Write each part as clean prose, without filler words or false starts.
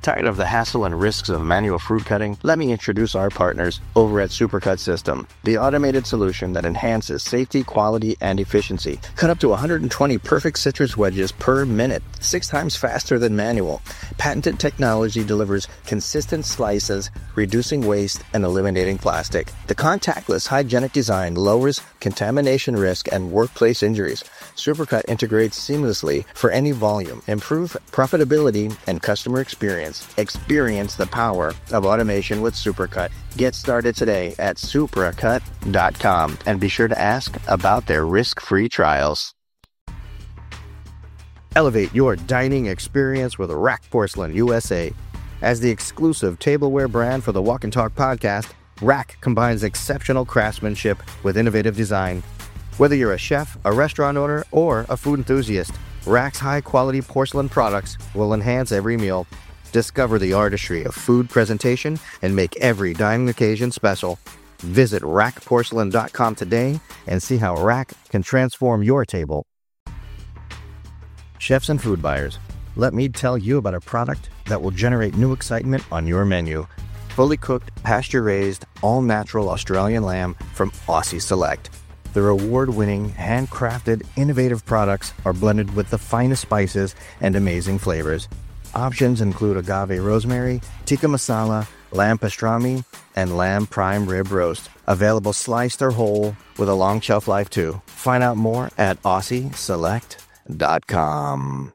Tired of the hassle and risks of manual fruit cutting? Let me introduce our partners over at Supercut System, the automated solution that enhances safety, quality, and efficiency. Cut up to 120 perfect citrus wedges per minute, 6 times faster than manual. Patented technology delivers consistent slices, reducing waste and eliminating plastic. The contactless, hygienic design lowers contamination risk and workplace injuries. Supercut integrates seamlessly for any volume. Improve profitability and customer experience. Experience the power of automation with Supercut. Get started today at supracut.com and be sure to ask about their risk-free trials. Elevate your dining experience with Rack Porcelain USA. As the exclusive tableware brand for the Walk and Talk podcast, Rack combines exceptional craftsmanship with innovative design. Whether you're a chef, a restaurant owner, or a food enthusiast, Rack's high-quality porcelain products will enhance every meal. Discover the artistry of food presentation and make every dining occasion special. Visit rackporcelain.com today and see how Rack can transform your table. Chefs and food buyers, let me tell you about a product that will generate new excitement on your menu. Fully cooked, pasture-raised, all-natural Australian lamb from Aussie Select. Their award-winning, handcrafted, innovative products are blended with the finest spices and amazing flavors. Options include agave rosemary, tikka masala, lamb pastrami, and lamb prime rib roast. Available sliced or whole with a long shelf life too. Find out more at AussieSelect.com.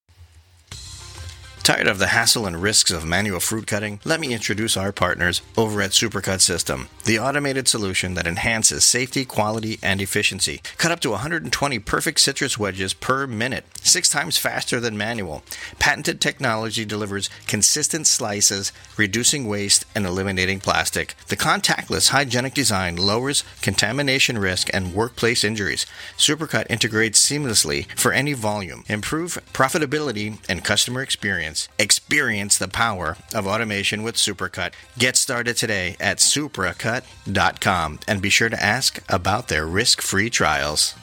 Tired of the hassle and risks of manual fruit cutting? Let me introduce our partners over at Supercut System, the automated solution that enhances safety, quality, and efficiency. Cut up to 120 perfect citrus wedges per minute, 6 times faster than manual. Patented technology delivers consistent slices, reducing waste and eliminating plastic. The contactless, hygienic design lowers contamination risk and workplace injuries. Supercut integrates seamlessly for any volume. Improve profitability and customer experience. Experience the power of automation with Supercut. Get started today at supracut.com and be sure to ask about their risk-free trials.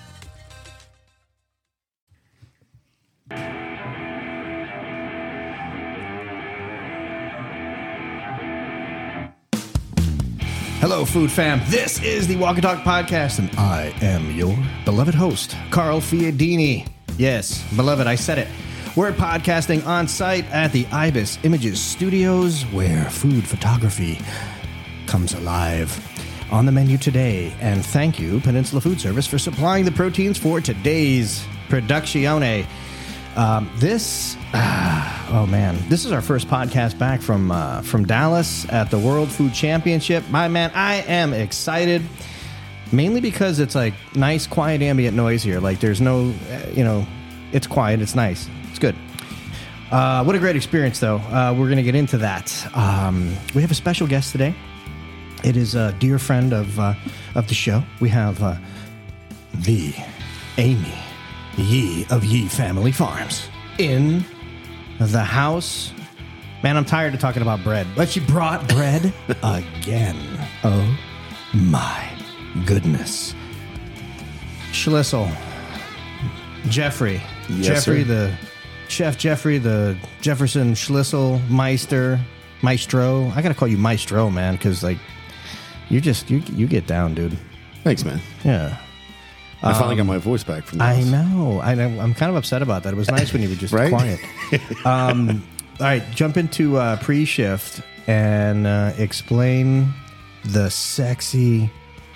Hello, food fam. This is the Walk and Talk podcast, and I am your beloved host, Carl Fiadini. Yes, beloved, I said it. We're podcasting on site at the Ibis Images Studios, where food photography comes alive. On the menu today, and thank you, Peninsula Food Service, for supplying the proteins for today's Productione. This is our first podcast back from Dallas at the World Food Championship. My man, I am excited, mainly because it's like nice, quiet, ambient noise here. Like there's no, it's quiet, it's nice. It's good. What a great experience, though. We're going to get into that. We have a special guest today. It is a dear friend of the show. We have the Amy Yee of Yee Family Farms in the house. Man, I'm tired of talking about bread, but she brought bread again. Oh, my goodness. Schlissel. Jeffrey. Yes, Jeffrey, sir. Chef Jeffrey, the Jefferson Schlissel Maestro. I gotta call you Maestro, man, because like you get down, dude. Thanks, man. Yeah. I finally got my voice back from this. I know. I'm kind of upset about that. It was nice when you were just Right? quiet. All right, jump into pre-shift and explain the sexy,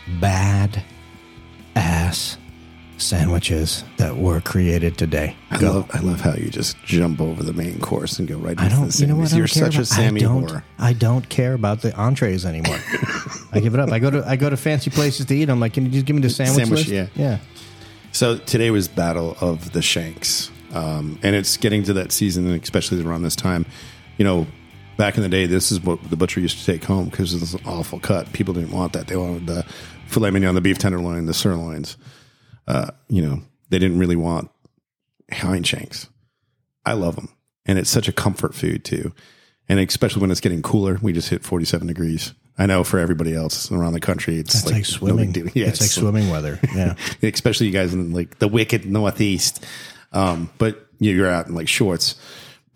bad-ass sandwiches that were created today. I love how you just jump over the main course and go right into the sandwich. You know what? You're such a Sammy whore. I don't care about the entrees anymore. I give it up. I go to fancy places to eat. I'm like, can you just give me the sandwich list? Yeah. So today was Battle of the Shanks, and it's getting to that season, especially around this time. You know, back in the day, this is what the butcher used to take home because it was an awful cut. People didn't want that. They wanted the filet mignon, the beef tenderloin, the sirloins. They didn't really want hind shanks. I love them. And it's such a comfort food too. And especially when it's getting cooler, we just hit 47 degrees. I know for everybody else around the country, it's like swimming. No big deal. Yeah, it's like swimming weather. Yeah. Especially you guys in like the wicked Northeast. But you're out in like shorts. But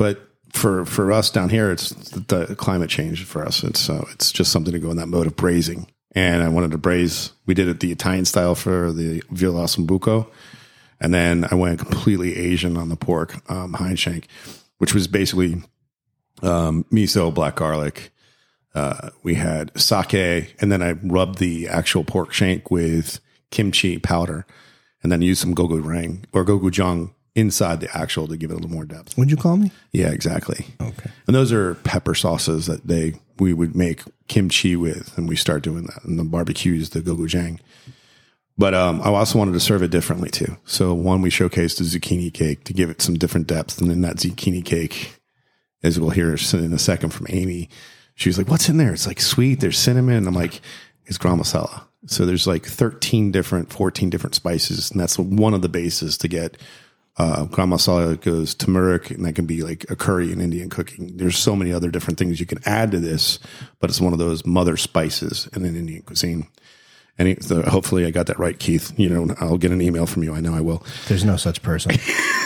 for us down here, it's the climate change for us. It's just something to go in that mode of braising. And I wanted to braise. We did it the Italian style for the veal ossobuco. And then I went completely Asian on the pork, hind shank, which was basically miso, black garlic. We had sake, and then I rubbed the actual pork shank with kimchi powder, and then used some gochujang or gochujang inside the actual to give it a little more depth. What'd you call me? Yeah, exactly. Okay. And those are pepper sauces that we would make kimchi with, and we start doing that. And the barbecues, the gochujang. But I also wanted to serve it differently too. So one, we showcased the zucchini cake to give it some different depth. And then that zucchini cake, as we'll hear in a second from Amy, she was like, "What's in there?" It's like sweet. There's cinnamon. And I'm like, it's garam masala. So there's like 14 different spices. And that's one of the bases to get garam masala. Goes turmeric, and that can be like a curry in Indian cooking. There's so many other different things you can add to this, but it's one of those mother spices in an Indian cuisine. And so hopefully I got that right, Keith. You know, I'll get an email from you. I know I will. There's no such person.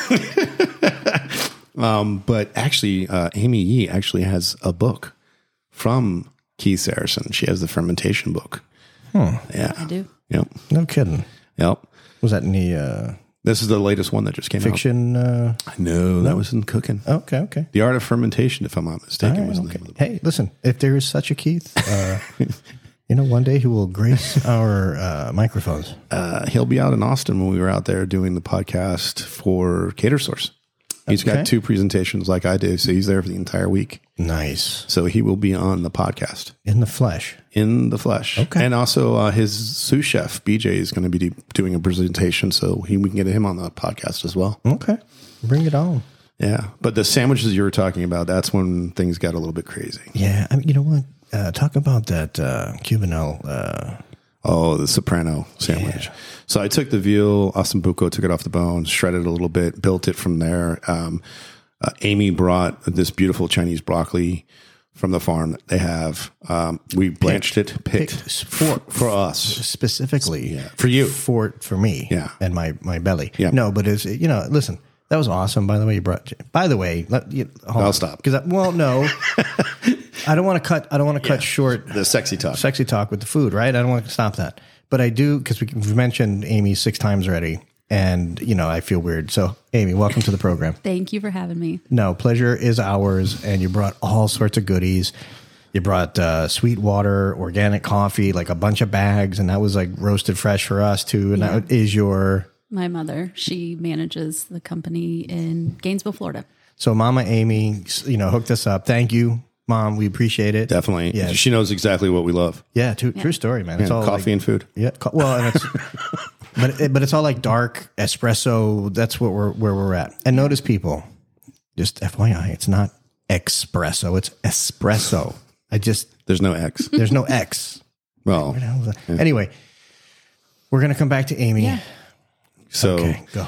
But actually, Amy Yee actually has a book from Keith Saracen. She has the fermentation book. Yeah. I do. Yep. No kidding. Yep. Was that in the This is the latest one that just came fiction? out. No, that was in cooking. Okay. The Art of Fermentation, if I'm not mistaken, All right, was the okay. name of the book. Hey, listen, if there is such a Keith, one day he will grace our microphones. He'll be out in Austin when we were out there doing the podcast for Cater Source. He's got 2 presentations like I do, so he's there for the entire week. Nice. So he will be on the podcast. In the flesh. In the flesh. Okay. And also his sous chef, BJ, is going to be doing a presentation, so we can get him on the podcast as well. Okay. Bring it on. Yeah. But the sandwiches you were talking about, that's when things got a little bit crazy. Yeah. I mean, you know what? Talk about that Cubanelle. The soprano sandwich. Yeah. So I took the veal ossobuco, took it off the bone, shredded it a little bit, built it from there. Amy brought this beautiful Chinese broccoli from the farm that they have. We blanched it, picked for us Specifically. Yeah. For you. For me. Yeah. And my belly. Yeah. No, but it's, listen, that was awesome. By the way, I'll stop. No. I don't want to cut short The sexy talk. with the food, right? I don't want to stop that. But I do, because we've mentioned Amy 6 times already, and, I feel weird. So, Amy, welcome to the program. Thank you for having me. No, pleasure is ours, and you brought all sorts of goodies. You brought sweet water, organic coffee, like a bunch of bags, and that was like roasted fresh for us, too. And that is my mother. She manages the company in Gainesville, Florida. So Mama Amy, hooked us up. Thank you, Mom. We appreciate it. Definitely. Yeah. She knows exactly what we love. Yeah, true story, man. It's Yeah, all coffee and food. Yeah, and it's but it's all like dark espresso. That's where we're at. And notice, people, just FYI, it's not espresso. It's espresso. There's no X. There's no X. Well, Anyway, we're gonna come back to Amy. Yeah. so Okay, go.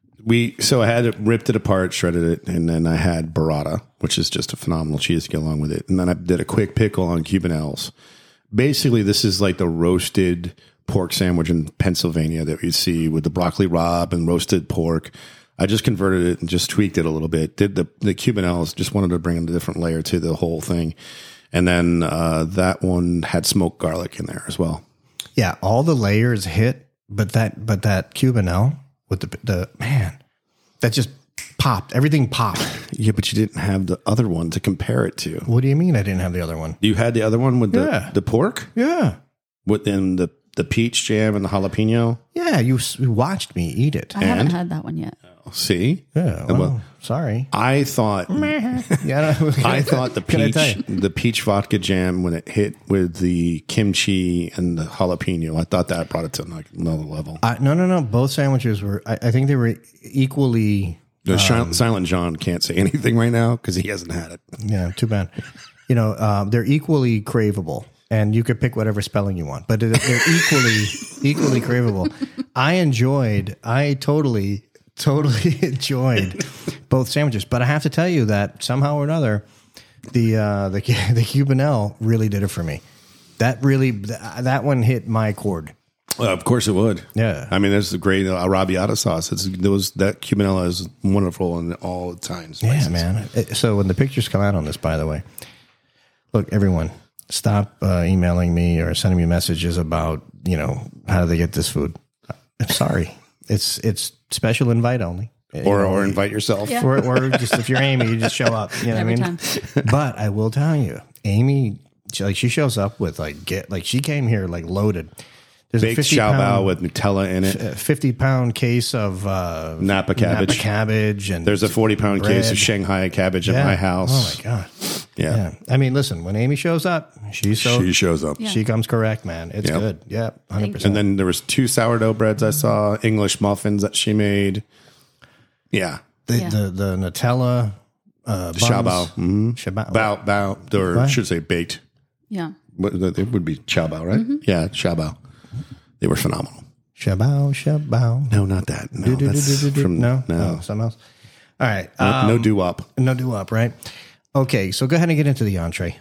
I had ripped it apart, shredded it, and then I had burrata, which is just a phenomenal cheese to go along with it. And then I did a quick pickle on Cubanelles. Basically, this is like the roasted pork sandwich in Pennsylvania that you see with the broccoli rabe and roasted pork. I just converted it and just tweaked it a little bit. Did the Cubanelles, just wanted to bring a different layer to the whole thing. And then that one had smoked garlic in there as well. Yeah, all the layers hit, but that Cubanelle with the man, that just popped. Everything popped. Yeah, but you didn't have the other one to compare it to. What do you mean I didn't have the other one? You had the other one with Yeah. the pork? Yeah. Within the peach jam and the jalapeno? Yeah, you watched me eat it. I haven't had that one yet. See? Yeah, well, sorry. I thought Yeah, I thought the Can I tell you? peach vodka jam, when it hit with the kimchi and the jalapeno, I thought that brought it to like another level. No. Both sandwiches were. I think they were equally. Silent John can't say anything right now because he hasn't had it. Yeah, too bad. They're equally craveable, and you could pick whatever spelling you want, but they're equally craveable. I totally enjoyed both sandwiches, but I have to tell you that somehow or another, the Cubanelle really did it for me. That one hit my chord. Of course it would. Yeah. I mean, there's the great arrabbiata sauce. That cubanella is wonderful in all times. Yeah, man. So when the pictures come out on this, by the way, look, everyone, stop emailing me or sending me messages about, how do they get this food? I'm sorry. It's special invite only. Or invite yourself. Yeah. Or just if you're Amy, you just show up. You know Every what I mean? time. But I will tell you, Amy, she shows up with she came here loaded. There's Baked a xiao bao with Nutella in it. 50-pound case of Napa cabbage. and There's a 40-pound case bread. of Shanghai cabbage at my house. Oh my god! Yeah. I mean, listen, when Amy shows up, she shows up. Yeah. She comes correct, man. It's Yep. good. Yeah, 100%. And then there was 2 sourdough breads I saw, English muffins that she made. Yeah. the Yeah. the Nutella buns. Xiao bao. Mm-hmm. Xiao bao. Bao, or I should say baked. Yeah. It would be xiao bao, right? Yeah, xiao bao. They were phenomenal. Xiao bao. No, not that. No, that's from No, no. something else. All right. No doo-wop. No doo-wop, right? Okay, so go ahead and get into the entree.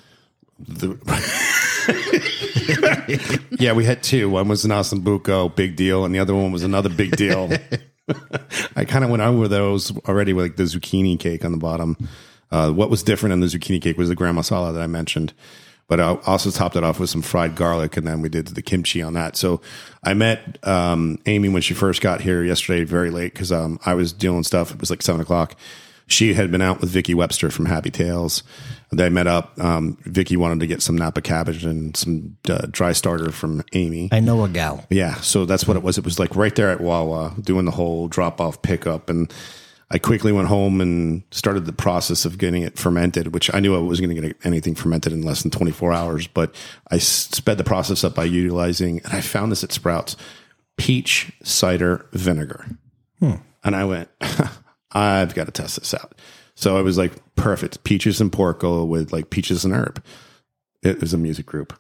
Yeah, we had 2. One was an Osnabuco, big deal, and the other one was another big deal. I kind of went over those already with the zucchini cake on the bottom. What was different in the zucchini cake was the gram masala that I mentioned. But I also topped it off with some fried garlic, and then we did the kimchi on that. So I met Amy when she first got here yesterday very late because I was doing stuff. It was 7 o'clock. She had been out with Vicky Webster from Happy Tales. They met up. Vicky wanted to get some Napa cabbage and some dry starter from Amy. I know a gal. Yeah, so that's what it was. It was right there at Wawa doing the whole drop-off pickup. And I quickly went home and started the process of getting it fermented, which I knew I wasn't going to get anything fermented in less than 24 hours. But I sped the process up by utilizing, and I found this at Sprouts, peach cider vinegar. And I went, I've got to test this out. So I was perfect. Peaches and Porco with peaches and herb. It was a music group.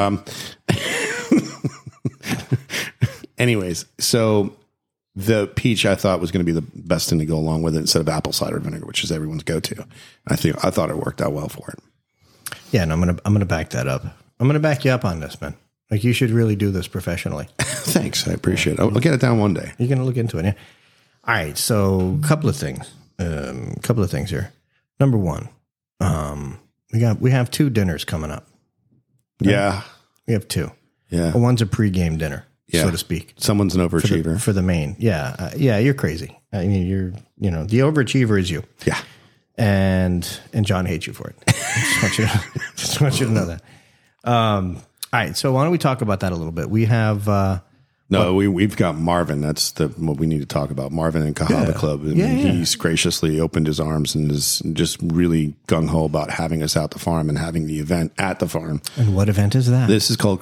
Anyways, so the peach I thought was going to be the best thing to go along with it instead of apple cider vinegar, which is everyone's go-to. I thought it worked out well for it. Yeah, and I'm gonna back that up. I'm gonna back you up on this, man. You should really do this professionally. Thanks, I appreciate it. I'll get it down one day. You're gonna look into it. Yeah. All right, so a couple of things here. Number one, we have 2 dinners coming up. Yeah, We have 2. yeah. One's a pregame dinner, so to speak. Someone's an overachiever. For the main. Yeah. You're crazy. I mean, the overachiever is you. Yeah. And John hates you for it. Just want you to know that. All right. So why don't we talk about that a little bit? We have, we've got Marvin. That's what we need to talk about. Marvin and Cahaba Club. And he's graciously opened his arms and is just really gung-ho about having us out the farm and having the event at the farm. and what event is that? This is called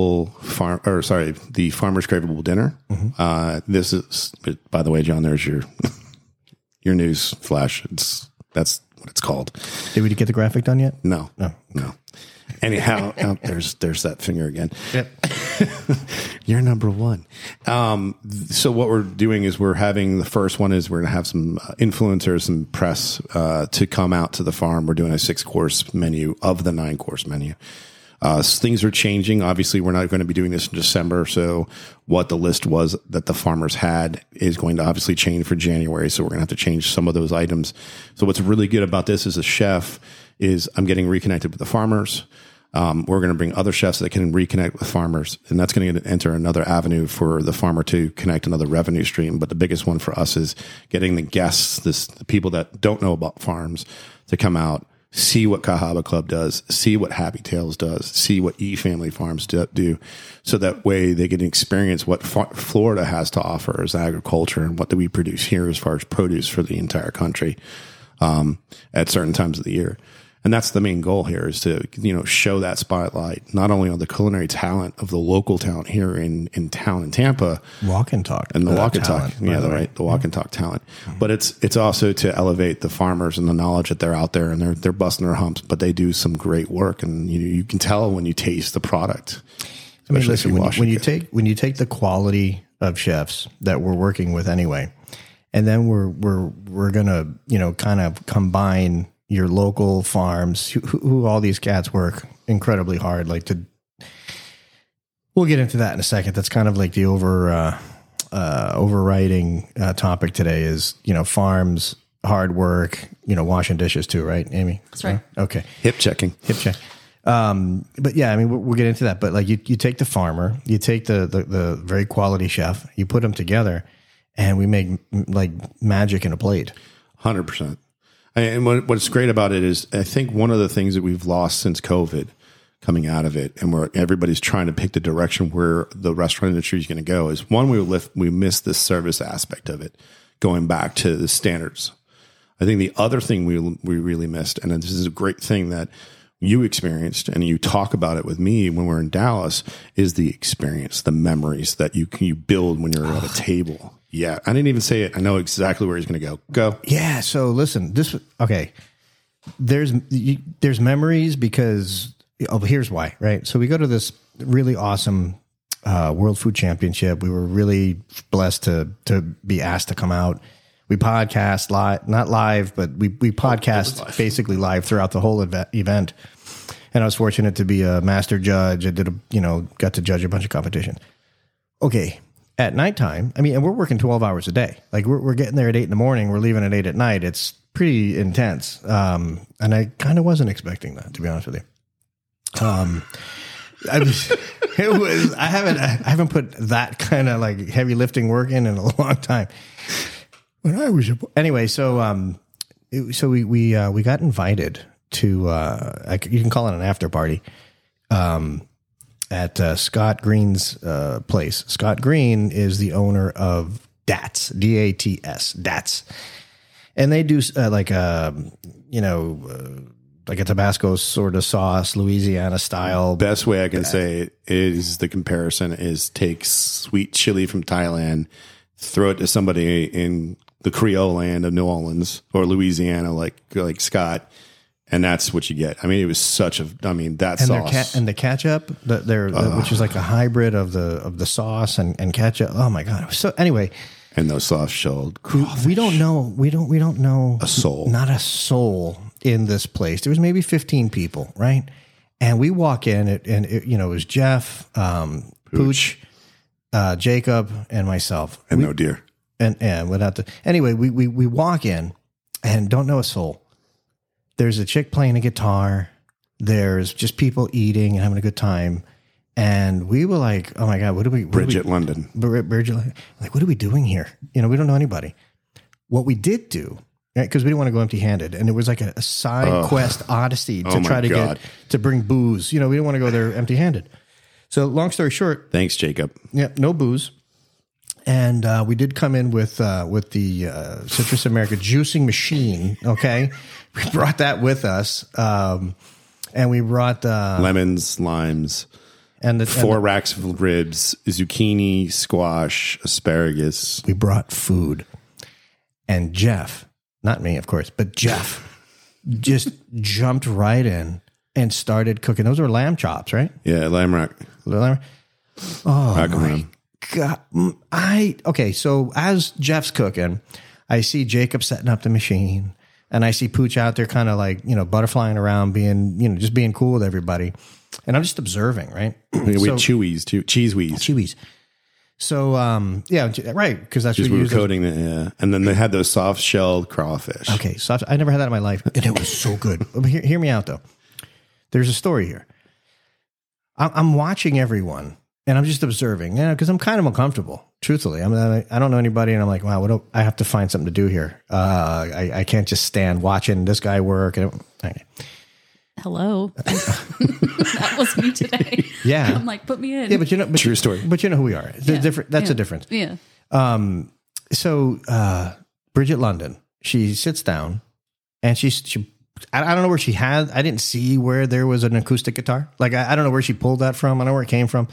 the Farmer's Craveable Dinner. This is, by the way, John, there's your news flash. That's what it's called. Did we get the graphic done yet? No. No. Anyhow, there's that finger again. Yep. You're number 1. So what we're doing is the first one is we're going to have some influencers and press to come out to the farm. We're doing a 6-course menu of the 9-course menu. Things are changing. Obviously, we're not going to be doing this in December. So what the list was that the farmers had is going to obviously change for January. So we're going to have to change some of those items. So what's really good about this as a chef is I'm getting reconnected with the farmers. We're going to bring other chefs that can reconnect with farmers, and that's going to enter another avenue for the farmer to connect another revenue stream. But the biggest one for us is getting the guests, the people that don't know about farms, to come out, see what Cahaba Club does, see what Happy Tales does, see what E-Family Farms do, so that way they can experience what Florida has to offer as agriculture and what do we produce here as far as produce for the entire country at certain times of the year. And that's the main goal here, is to, show that spotlight, not only on the culinary talent of the local talent here in town in Tampa. Walk and talk. And the walk and talent, talk. Yeah, the walk and talk talent. But it's also to elevate the farmers and the knowledge that they're out there and they're busting their humps, but they do some great work. And you can tell when you taste the product. I mean, listen, when you take the quality of chefs that we're working with anyway, and then we're gonna, kind of combine your local farms, who all these cats work incredibly hard, We'll get into that in a second. That's kind of like the overriding topic today is, farms, hard work, washing dishes too, right, Amy? That's right. Okay. Hip check. But yeah, I mean, we'll get into that. But like you take the farmer, you take the very quality chef, you put them together, and we make like magic in a plate. 100%. And what's great about it is I think one of the things that we've lost since COVID coming out of it, and where everybody's trying to pick the direction where the restaurant industry is going to go, is one, we miss the service aspect of it, going back to the standards. I think the other thing we really missed, and this is a great thing that you experienced, and you talk about it with me when we're in Dallas, is the experience, the memories that you build when you're at a table. Yeah, I didn't even say it. I know exactly where he's going to go. Go. Yeah. So listen, okay. There's memories because here's why, right? So we go to this really awesome World Food Championship. We were really blessed to be asked to come out. We podcast live, not live, but we podcast basically live throughout the whole event. And I was fortunate to be a master judge. I got to judge a bunch of competitions. Okay. At nighttime, and we're working 12 hours a day. Like we're getting there at 8 in the morning. We're leaving at 8 at night. It's pretty intense. And I kind of wasn't expecting that, to be honest with you. I haven't put that kind of like heavy lifting work in a long time. When I was anyway, so we got invited to you can call it an after party at Scott Green's place. Scott Green is the owner of Dats, D-A-T-S, Dats, and they do like a Tabasco sort of sauce, Louisiana style. Best way I can say it is the comparison is take sweet chili from Thailand, throw it to somebody in the Creole land of New Orleans or Louisiana, like Scott, and that's what you get. It was such that sauce and the ketchup, which is like a hybrid of the sauce and ketchup. Oh my god! So anyway, and those soft shelled crawfish. We don't know a soul, not a soul in this place. There was maybe 15 people, right? And we walk in, it was Jeff, Pooch, Jacob, and myself, and no deer. And without anyway, we walk in and don't know a soul. There's a chick playing a guitar. There's just people eating and having a good time. And we were like, oh my God, Bridget London. Like, what are we doing here? We don't know anybody. What we did do, because we didn't want to go empty handed. And it was like a side quest odyssey to try to to bring booze. We didn't want to go there empty handed. So long story short. Thanks, Jacob. Yeah, no booze. And we did come in with the Citrus America juicing machine. Okay, we brought that with us, and we brought lemons, limes, and four racks of ribs, zucchini, squash, asparagus. We brought food, and Jeff, not me, of course, but Jeff, just jumped right in and started cooking. Those were lamb chops, right? Yeah, lamb rack. Oh my God. Okay, so as Jeff's cooking, I see Jacob setting up the machine, and I see Pooch out there kind of like, butterflying around, being, just being cool with everybody. And I'm just observing, right? We had chewies too, cheesewees. So, yeah, right, because that's what we were coating it, yeah. And then they had those soft-shelled crawfish. Okay, I never had that in my life, and it was so good. Hear me out, though. There's a story here. I'm watching everyone. And I'm just observing, because I'm kind of uncomfortable, truthfully. I don't know anybody, and I'm like, wow, I have to find something to do here. I can't just stand watching this guy work. Okay. Hello. That was me today. Yeah. I'm like, put me in. Yeah, but true story. But you know who we are. Different. That's a difference. Yeah. So Bridget London, she sits down, and she I don't know where she had. I didn't see where there was an acoustic guitar. Like I don't know where she pulled that from. I don't know where it came from.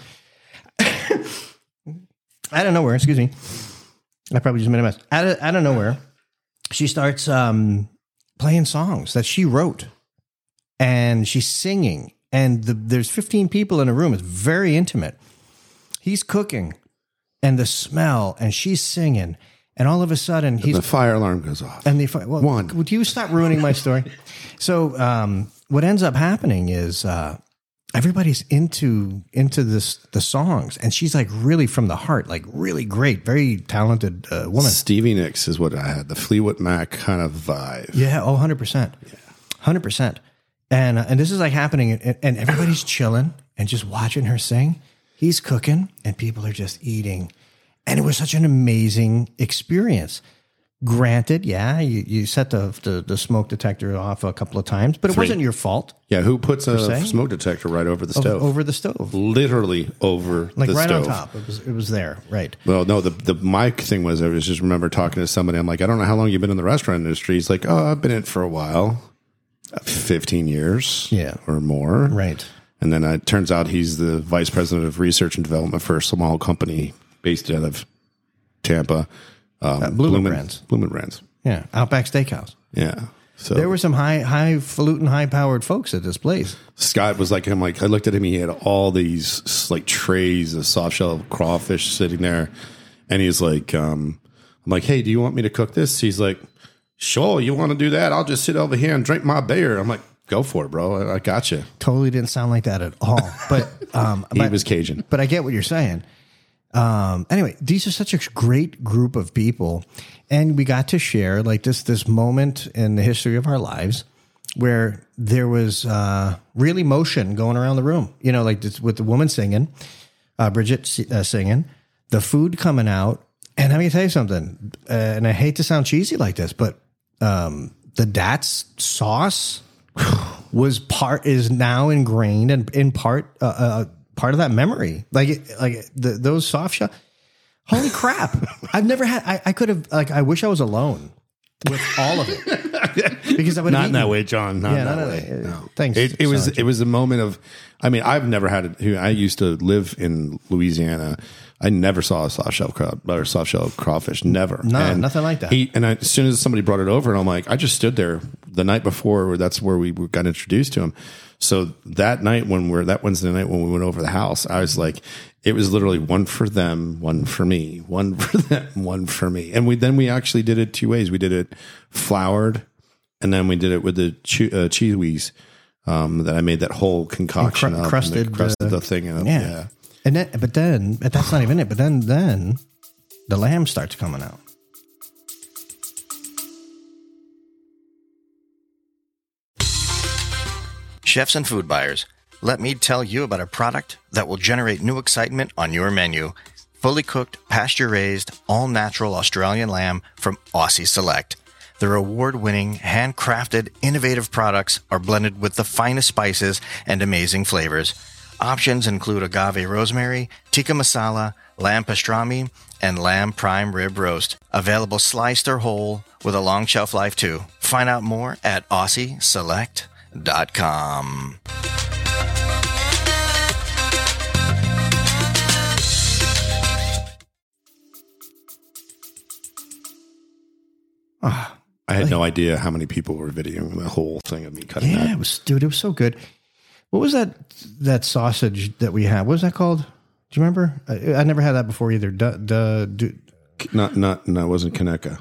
Out of nowhere, excuse me. I probably just made a mess. Out of nowhere, she starts playing songs that she wrote, and she's singing. And there's 15 people in a room. It's very intimate. He's cooking, and the smell, and she's singing, and all of a sudden, the fire alarm goes off. And would you stop ruining my story? So what ends up happening is everybody's into the songs, and she's like really from the heart, like really great, very talented woman. Stevie Nicks is what I had, the Fleetwood Mac kind of vibe. Yeah, 100%. 100%. And this is like happening, and everybody's chilling and just watching her sing. He's cooking, and people are just eating. And it was such an amazing experience. Granted, yeah, you set the smoke detector off a couple of times, but it wasn't your fault. Yeah, who puts a smoke detector right over the stove? Over the stove. Literally over like the right stove. on top. It was there, right. Well, no, the mic thing was, I was just remember talking to somebody. I'm like, I don't know how long you've been in the restaurant industry. He's like, oh, I've been in it for a while. 15 years or more. Right. And then it turns out he's the vice president of research and development for a small company based out of Tampa. Bloomin' Brands. Bloomin' Brands. Yeah. Outback Steakhouse. Yeah. So there were some highfalutin, high-powered folks at this place. Scott was like, I looked at him, he had all these like trays of soft shell crawfish sitting there. And he's like, I'm like, hey, do you want me to cook this? He's like, sure, you want to do that? I'll just sit over here and drink my beer. I'm like, go for it, bro. I got you. Totally didn't sound like that at all. But he was Cajun. But I get what you're saying. Anyway, these are such a great group of people, and we got to share like this moment in the history of our lives where there was real emotion going around the room. You know, like this, with the woman singing, Bridget singing, the food coming out. And let me tell you something, and I hate to sound cheesy like this, but the Dats sauce is now ingrained and in part of that memory. Those soft shell. Holy crap! I've never had. I could have I wish I was alone with all of it because I would not in that way, John. Not in that way. No. Thanks. It was a moment of. I mean, I've never had it. I used to live in Louisiana. I never saw a soft shell crawfish. Never. No, nothing like that. As soon as somebody brought it over, and I'm like, I just stood there the night before. That's where we got introduced to him. So that Wednesday night when we went over the house, I was like, it was literally one for them, one for me, one for them, one for me. And we actually did it two ways. We did it floured, and then we did it with the cheese that I made that whole concoction up, crusted the thing up. Yeah. And then, but that's not even it. But then the lamb starts coming out. Chefs and food buyers, let me tell you about a product that will generate new excitement on your menu. Fully cooked, pasture-raised, all-natural Australian lamb from Aussie Select. Their award-winning, handcrafted, innovative products are blended with the finest spices and amazing flavors. Options include agave rosemary, tikka masala, lamb pastrami, and lamb prime rib roast. Available sliced or whole with a long shelf life too. Find out more at AussieSelect.com. I had no idea how many people were videoing the whole thing of me cutting that. Yeah, it was so good. What was that sausage that we had? What was that called? Do you remember? I never had that before either. No, it wasn't Kaneka.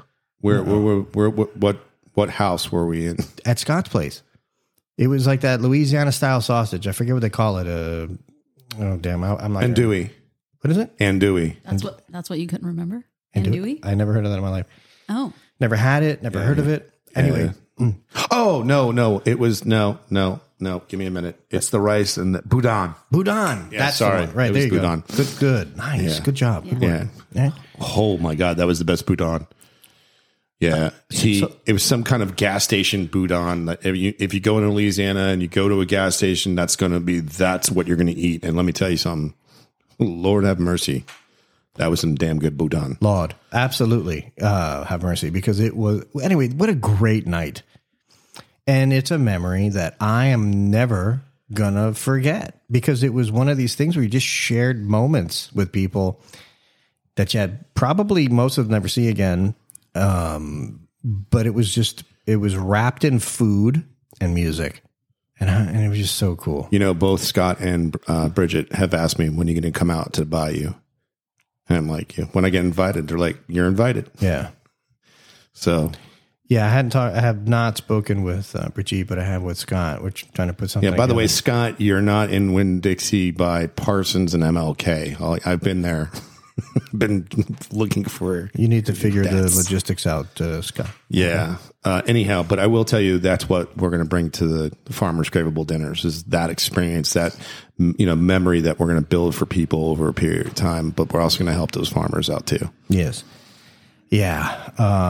What house were we in? At Scott's place. It was like that Louisiana style sausage. I forget what they call it. I'm not. Andouille. What is it? Andouille. That's what you couldn't remember? Andouille? I never heard of that in my life. Oh. Never had it. Never heard of it. Anyway. Oh, no. It was no. Give me a minute. It's the rice and the boudin. Boudin. Yeah, that's sorry. The one. Right, there you boudin. go. Good. Nice. Yeah. Good job. Good work. Yeah. Oh my God, that was the best boudin. Yeah, it was some kind of gas station boudin. If you go into Louisiana and you go to a gas station, that's what you're going to eat. And let me tell you something. Lord have mercy. That was some damn good boudin. Lord, absolutely have mercy, because it was, anyway, what a great night. And it's a memory that I am never going to forget, because it was one of these things where you just shared moments with people that you had probably most of them never see again. But it was wrapped in food and music. And it was just so cool. You know, both Scott and Bridget have asked me, when are you going to come out to Bayou? And I'm like, when I get invited, they're like, you're invited. Yeah. So Yeah, I have not spoken with Brigitte, but I have with Scott. We're trying to put something. Yeah. By the way, together. Scott, you're not in Winn-Dixie by Parsons and MLK. I've been there. Been looking for. You need to figure the That's- logistics out, Scott. Yeah. Anyhow, but I will tell you that's what we're going to bring to the Farmers Craveable Dinners is that experience, that memory that we're going to build for people over a period of time. But we're also going to help those farmers out too. Yes. Yeah.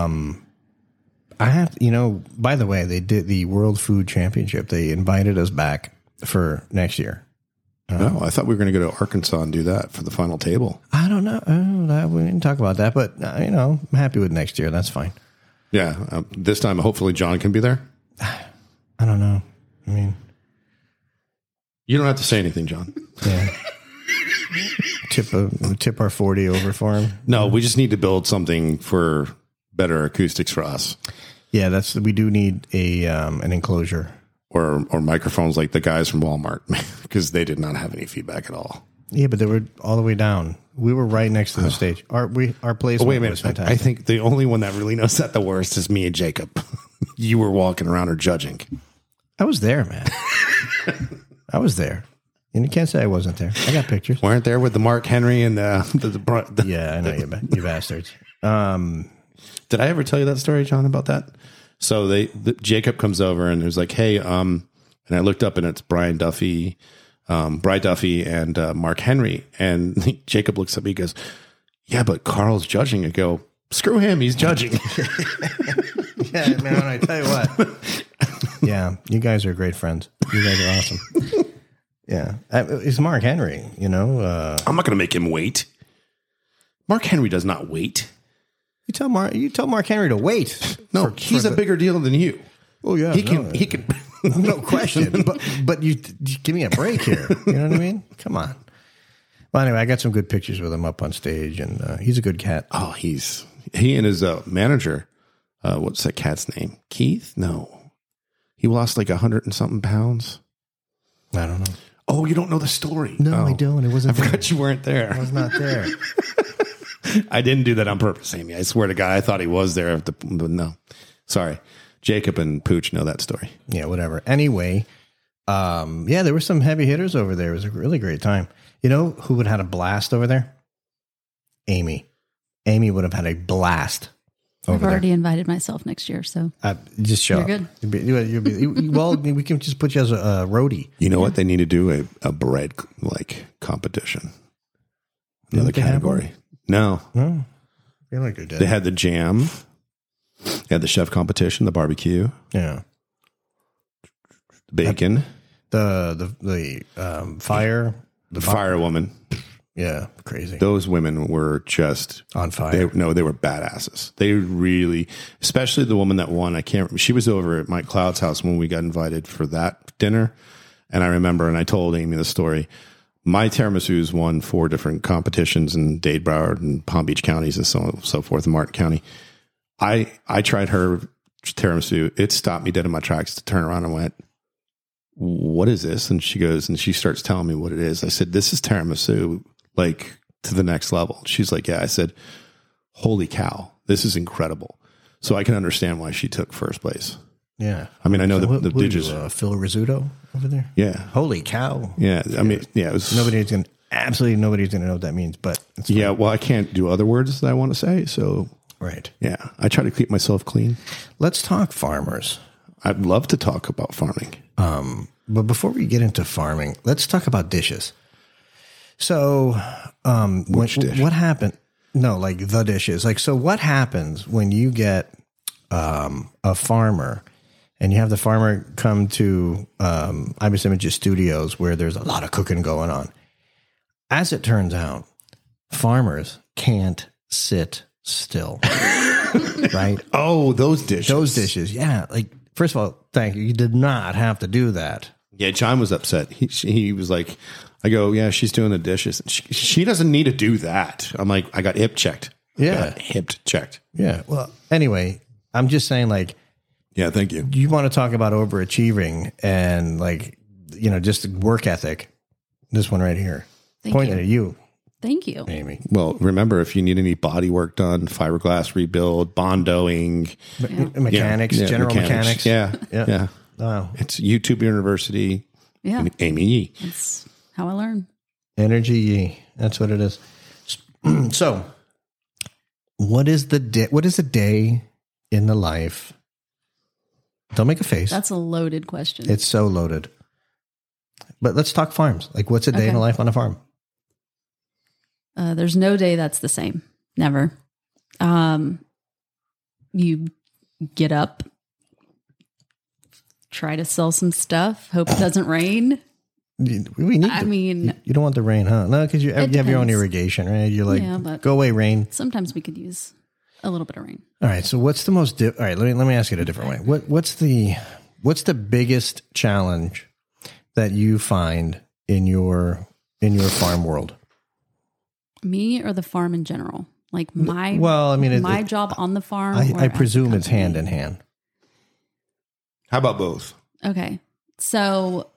I have, by the way, they did the World Food Championship. They invited us back for next year. Oh, I thought we were going to go to Arkansas and do that for the final table. I don't know. We didn't talk about that, but, I'm happy with next year. That's fine. Yeah. This time, hopefully John can be there. I don't know. I mean, You don't have to say anything, John. yeah. Tip our 40 over for him. No, we just need to build something for better acoustics for us. Yeah, we do need an enclosure. Or microphones like the guys from Walmart, because they did not have any feedback at all. Yeah, but they were all the way down. We were right next to the stage. Our place Wait a was minute. fantastic. I think the only one that really knows that the worst is me and Jacob. You were walking around or judging. I was there, man. I was there. And you can't say I wasn't there. I got pictures. Weren't there with the Mark Henry and the Yeah, I know you bastards. Did I ever tell you that story, John, about that? So Jacob comes over and there's like, hey, and I looked up and it's Brian Duffy, and Mark Henry. And Jacob looks up, he goes, yeah, but Carl's judging. I go, screw him, he's judging. Yeah, man, I tell you what. Yeah, you guys are great friends. You guys are awesome. Yeah. It's Mark Henry, I'm not going to make him wait. Mark Henry does not wait. You tell Mark Henry to wait. No, he's a bigger deal than you. Oh yeah, He can. no question. But you give me a break here. You know what I mean? Come on. Well, anyway, I got some good pictures with him up on stage, and he's a good cat. Oh, he and his manager. What's that cat's name? Keith? No, he lost like 100 and something pounds. I don't know. Oh, you don't know the story? No, I don't. It wasn't. I forgot you weren't there. I was not there. I didn't do that on purpose, Amy. I swear to God, I thought he was there. But no, sorry. Jacob and Pooch know that story. Yeah, whatever. Anyway, yeah, there were some heavy hitters over there. It was a really great time. You know who would have had a blast over there? Amy. Amy would have had a blast over I've already invited myself next year, so just show You're up. You'll be, well, we can just put you as a roadie. You know what? They need to do a bread competition. Another Didn't they have category. No, No, I feel like they did. they had the jam. They had the chef competition, the barbecue, Yeah. bacon, The fire. the firewoman. Yeah, crazy. Those women were just On fire. They were badasses. They really, especially the woman that won. I can't. She was over at Mike Cloud's house when we got invited for that dinner, and I remember, and I told Amy the story. My tiramisus won 4 different competitions in Dade, Broward, and Palm Beach counties, and so on and so forth, in Martin County. I tried her tiramisu. It stopped me dead in my tracks to turn around and went, "What is this?" And she goes, and she starts telling me what it is. I said, "This is tiramisu, like to the next level." She's like, "Yeah." I said, "Holy cow, this is incredible." So I can understand why she took first place. Yeah. I mean, I know the What are digits. you, Phil Rizzuto over there? Yeah, Holy cow. yeah. I mean, yeah. It was Nobody's going to know what that means, but it's Yeah, well, I can't do other words that I want to say, so right. yeah, I try to keep myself clean. Let's talk farmers. I'd love to talk about farming. But before we get into farming, let's talk about dishes. So, Which dish? what happened? No, like the dishes. Like, so what happens when you get a farmer and you have the farmer come to Ibis Images Studios where there's a lot of cooking going on? As it turns out, farmers can't sit still. Right? Oh, those dishes. Those dishes. Yeah. Like, first of all, thank you. You did not have to do that. Yeah, John was upset. He was like, I go, yeah, she's doing the dishes. She doesn't need to do that. I'm like, I got hip checked. Yeah. Hip checked. Yeah. Well, anyway, I'm just saying, like, Yeah, thank you. you want to talk about overachieving and, like, just work ethic. This one right here. Thank Pointing you. at you. Thank you. Amy. Well, remember, if you need any body work done, fiberglass rebuild, bondoing, Mechanics, general mechanics. Yeah. Wow. It's YouTube University. Yeah. And Amy Yee. That's how I learn. Energy Yee. That's what it is. So, what is a day in the life? Don't make a face. That's a loaded question. It's so loaded. But let's talk farms. Like, what's a day in the life on a farm? There's no day that's the same. Never. You get up, try to sell some stuff, hope it doesn't rain. You don't want the rain, huh? No, because you have your own irrigation, right? You're like, go away, rain. Sometimes we could use a little bit of rain. All right. So what's the most, all right, let me ask it a different way. What's the biggest challenge that you find in your farm world? Me or the farm in general? Like my job on the farm? I presume it's hand in hand. How about both? Okay. So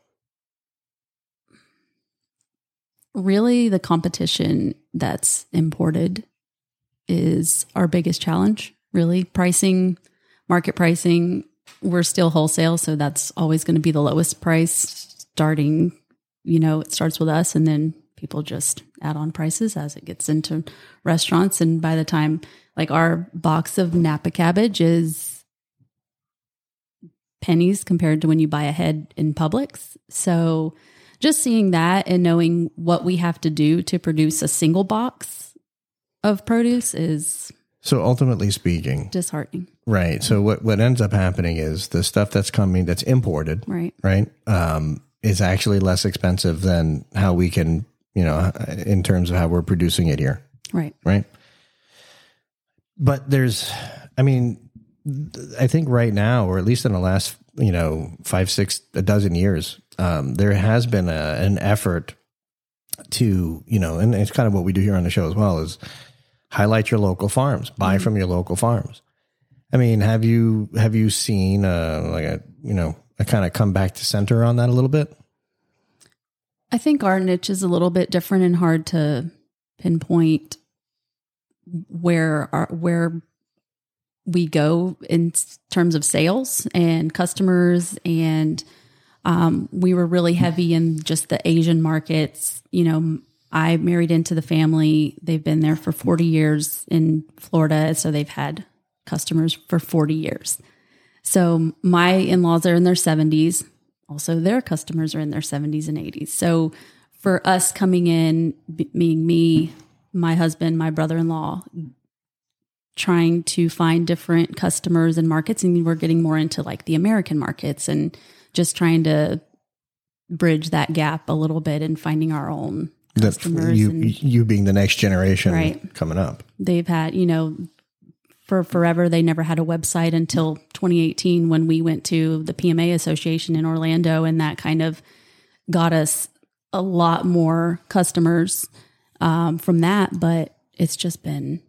really the competition that's imported is our biggest challenge, really. Pricing, market pricing, we're still wholesale, so that's always going to be the lowest price starting, it starts with us and then people just add on prices as it gets into restaurants. And by the time, like our box of Napa cabbage is pennies compared to when you buy a head in Publix. So just seeing that and knowing what we have to do to produce a single box of produce is so ultimately speaking disheartening. Right. So what ends up happening is the stuff that's imported, right, is actually less expensive than how we can, in terms of how we're producing it here. Right. Right. But I think right now, or at least in the last, 5, 6, a dozen years, there has been an effort to, and it's kind of what we do here on the show as well, is highlight your local farms, buy from your local farms. I mean, have you seen a kind of come back to center on that a little bit? I think our niche is a little bit different and hard to pinpoint where we go in terms of sales and customers. And we were really heavy in just the Asian markets. I married into the family. They've been there for 40 years in Florida. So they've had customers for 40 years. So my in-laws are in their 70s. Also, their customers are in their 70s and 80s. So for us coming in, being me, my husband, my brother-in-law, trying to find different customers and markets, and we're getting more into like the American markets and just trying to bridge that gap a little bit and finding our own customers. You being the next generation coming up. They've had, for forever, they never had a website until 2018 when we went to the PMA Association in Orlando, and that kind of got us a lot more customers from that. But it's just been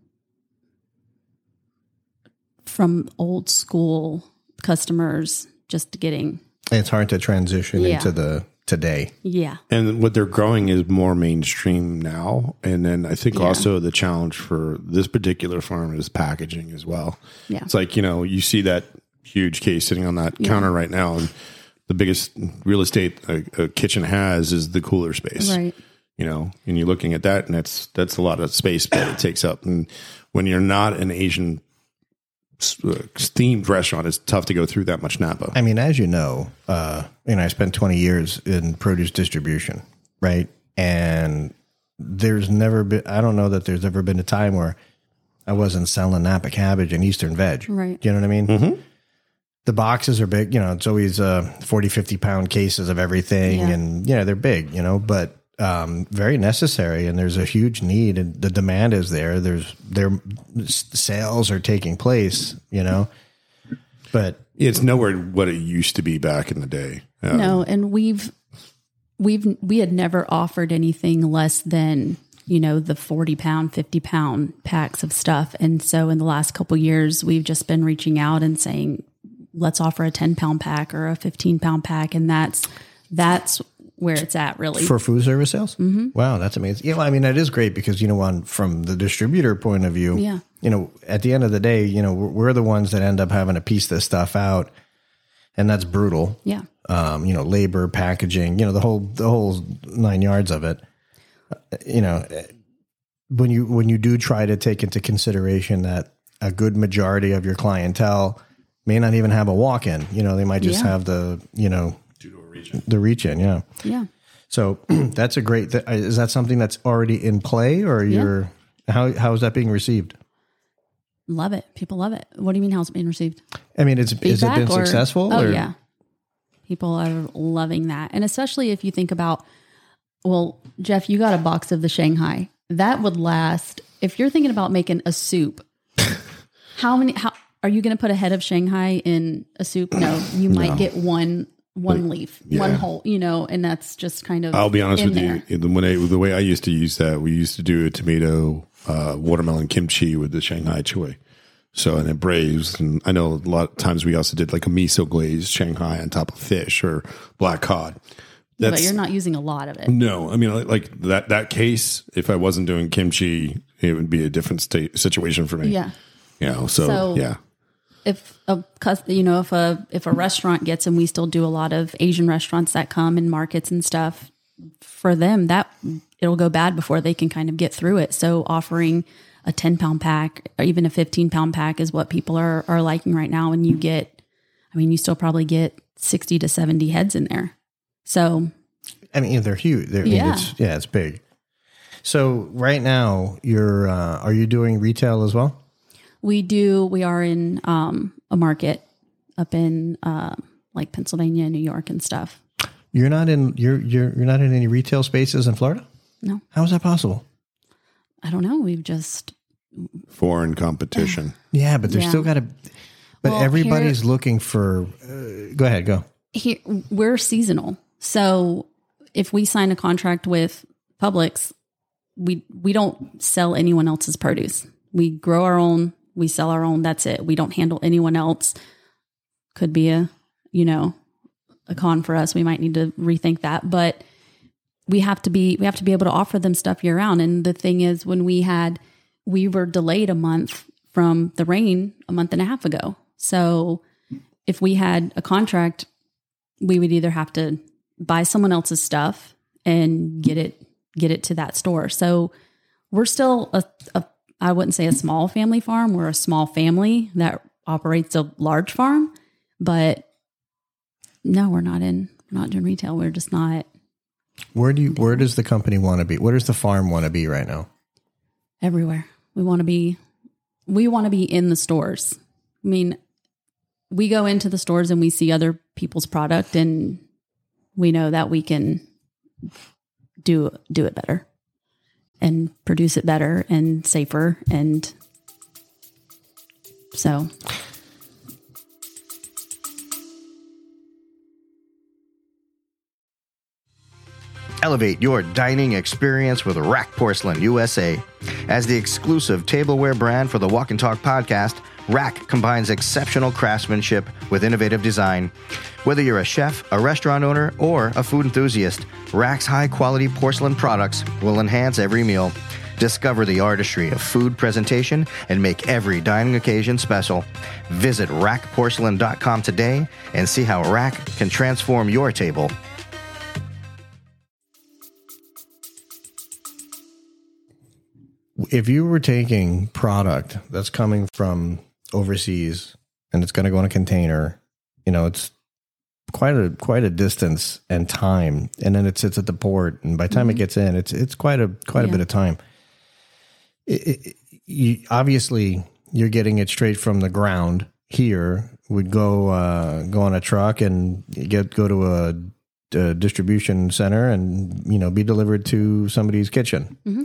from old school customers just getting. It's hard to transition into the today. Yeah. And what they're growing is more mainstream now. And then I think also the challenge for this particular farm is packaging as well. Yeah. It's like, you see that huge case sitting on that counter right now. And the biggest real estate a kitchen has is the cooler space. Right. And you're looking at that and that's a lot of space that it takes up. And when you're not an Asian themed restaurant, it's tough to go through that much Napa. I mean, as you know, I spent 20 years in produce distribution, right? And there's never been, I don't know that there's ever been a time where I wasn't selling Napa cabbage and Eastern veg. Right. Do you know what I mean? Mm-hmm. The boxes are big, it's always 40, 50 pound cases of everything. Yeah. And they're big, but very necessary, and there's a huge need, and the demand is there. Their sales are taking place, but it's nowhere what it used to be back in the day. No, and we had never offered anything less than the 40 pound, 50 pound packs of stuff, and so in the last couple of years, we've just been reaching out and saying, let's offer a 10 pound pack or a 15 pound pack, and that's where it's at, really. For food service sales? Mm-hmm. Wow, that's amazing. Yeah, well, I mean, that is great because, from the distributor point of view, at the end of the day, we're the ones that end up having to piece this stuff out, and that's brutal. Yeah. Labor, packaging, the whole 9 yards of it. When you do try to take into consideration that a good majority of your clientele may not even have a walk-in, they might just have the, the reach-in. Yeah. Yeah. So that's a great, is that something that's already in play, or how is that being received? Love it. People love it. What do you mean? How's it being received? I mean, has it been successful? Oh, yeah. People are loving that. And especially if you think about, well, Jeff, you got a box of the Shanghai that would last. If you're thinking about making a soup, how are you going to put a head of Shanghai in a soup? No, you might get one leaf, one whole, and that's just kind of, I'll be honest with you. The way I used to use that, we used to do a tomato, watermelon kimchi with the Shanghai choy. So, and it braised. And I know a lot of times we also did like a miso glazed Shanghai on top of fish or black cod. But you're not using a lot of it. No, I mean, like that case, if I wasn't doing kimchi, it would be a different situation for me. Yeah. So yeah. If a restaurant gets, and we still do a lot of Asian restaurants that come in markets and stuff, for them, that it'll go bad before they can kind of get through it. So offering a 10-pound pack or even a 15-pound pack is what people are liking right now. And you still probably get 60 to 70 heads in there. So, I mean, they're huge. It's big. So right now are you doing retail as well? We do. We are in a market up in like Pennsylvania, New York, and stuff. You're not in any retail spaces in Florida? No. How is that possible? I don't know. We've just foreign competition. Yeah, but there's still got to. But everybody's looking for. Go ahead. Go. Here we're seasonal, so if we sign a contract with Publix, we don't sell anyone else's produce. We grow our own. We sell our own. That's it. We don't handle anyone else. Could be a con for us. We might need to rethink that, but we have to be able to offer them stuff year round. And the thing is, when we were delayed a month from the rain a month and a half ago. So if we had a contract, we would either have to buy someone else's stuff and get it to that store. So we're still I wouldn't say a small family farm. We're a small family that operates a large farm, but no, we're not doing retail. We're just not. Where does the company want to be? Where does the farm want to be right now? Everywhere. We want to be in the stores. I mean, we go into the stores and we see other people's product, and we know that we can do it better and produce it better and safer. And so Elevate your dining experience with Rack Porcelain USA. As the exclusive tableware brand for the Walk and Talk podcast, Rack combines exceptional craftsmanship with innovative design. Whether you're a chef, a restaurant owner, or a food enthusiast, Rack's high-quality porcelain products will enhance every meal. Discover the artistry of food presentation and make every dining occasion special. Visit rackporcelain.com today and see how Rack can transform your table. If you were taking product that's coming from overseas and it's going to go in a container, it's quite a distance and time, and then it sits at the port, and by the time it gets in, it's quite a bit of time. Obviously, you're getting it straight from the ground. Here, we'd go on a truck and go to a distribution center and be delivered to somebody's kitchen. Mm-hmm.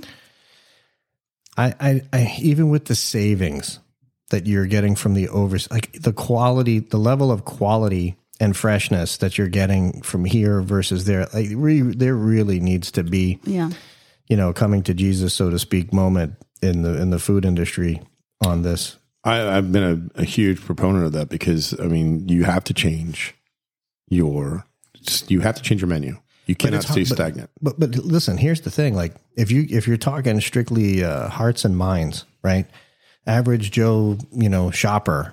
I even with the savings that you're getting from the the quality, the level of quality and freshness that you're getting from here versus there, there really needs to be, coming to Jesus, so to speak, moment in the food industry on this. I've been a huge proponent of that because, you have to change your menu. You cannot it's stay hard, stagnant. But listen, here's the thing. Like if you're talking strictly hearts and minds, right? Average Joe, shopper,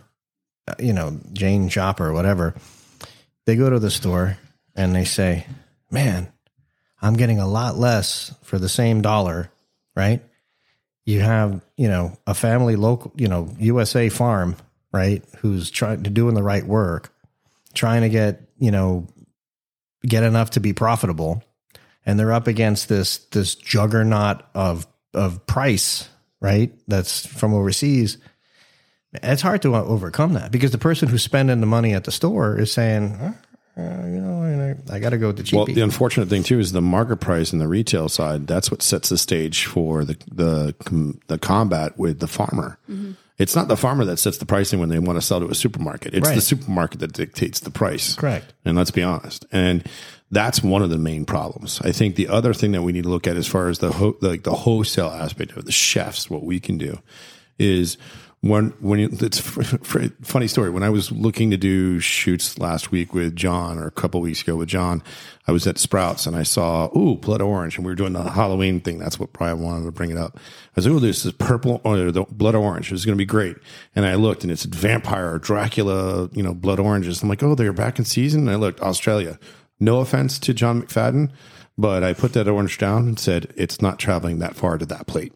Jane shopper, whatever. They go to the store and they say, man, I'm getting a lot less for the same dollar, right? You have, a family local, USA farm, right? Who's doing the right work, trying to get, get enough to be profitable. And they're up against this juggernaut of price, right? That's from overseas. It's hard to overcome that because the person who's spending the money at the store is saying, I got to go with the cheapie. Well, the unfortunate thing too is the market price and the retail side. That's what sets the stage for the combat with the farmer. Mm-hmm. It's not the farmer that sets the pricing when they want to sell to a supermarket. It's the supermarket that dictates the price. Correct. And let's be honest. And that's one of the main problems. I think the other thing that we need to look at as far as the wholesale aspect of the chefs, what we can do is it's funny story. When I was looking to do shoots last week with John or a couple of weeks ago with John, I was at Sprouts and I saw, blood orange. And we were doing the Halloween thing. That's what Brian wanted to bring it up. I was like, this is purple or the blood orange. This is going to be great. And I looked and it's vampire, Dracula, blood oranges. I'm like, they're back in season. And I looked, Australia. No offense to John McFadden, but I put that orange down and said, it's not traveling that far to that plate.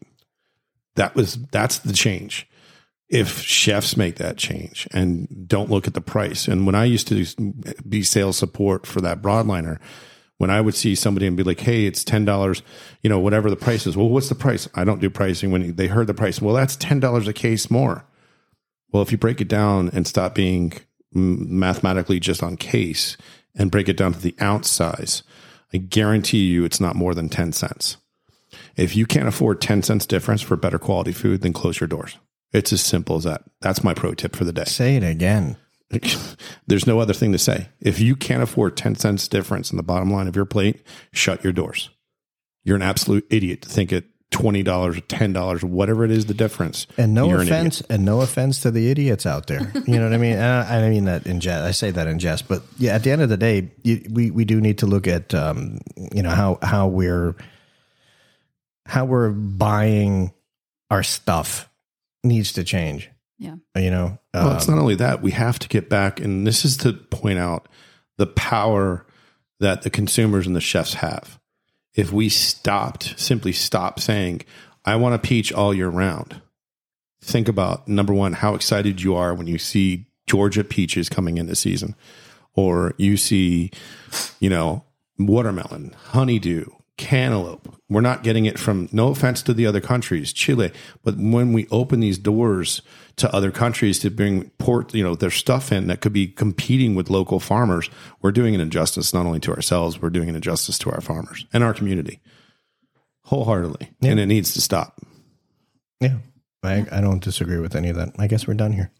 That's the change. If chefs make that change and don't look at the price. And when I used to be sales support for that broadliner, when I would see somebody and be like, hey, it's $10, whatever the price is. Well, what's the price? I don't do pricing. When they heard the price, well, that's $10 a case more. Well, if you break it down and stop being mathematically just on case and break it down to the ounce size, I guarantee you it's not more than 10 cents. If you can't afford 10 cents difference for better quality food, then close your doors. It's as simple as that. That's my pro tip for the day. Say it again. There's no other thing to say. If you can't afford 10 cents difference in the bottom line of your plate, shut your doors. You're an absolute idiot to think it $20 or $10, whatever it is, the difference. And no offense to the idiots out there. You know what I mean? I mean that in jest. I say that in jest, but yeah, at the end of the day, we do need to look at how we're buying our stuff needs to change. Yeah. Well, it's not only that. We have to get back, and this is to point out the power that the consumers and the chefs have. If we simply stop saying, I want a peach all year round. Think about, number one, how excited you are when you see Georgia peaches coming into season, or you see, watermelon, honeydew, cantaloupe. We're not getting it from, no offense to the other countries, Chile, but when we open these doors to other countries to bring their stuff in that could be competing with local farmers, we're doing an injustice not only to ourselves, we're doing an injustice to our farmers and our community wholeheartedly. Yeah. And it needs to stop. Yeah. I don't disagree with any of that. I guess we're done here.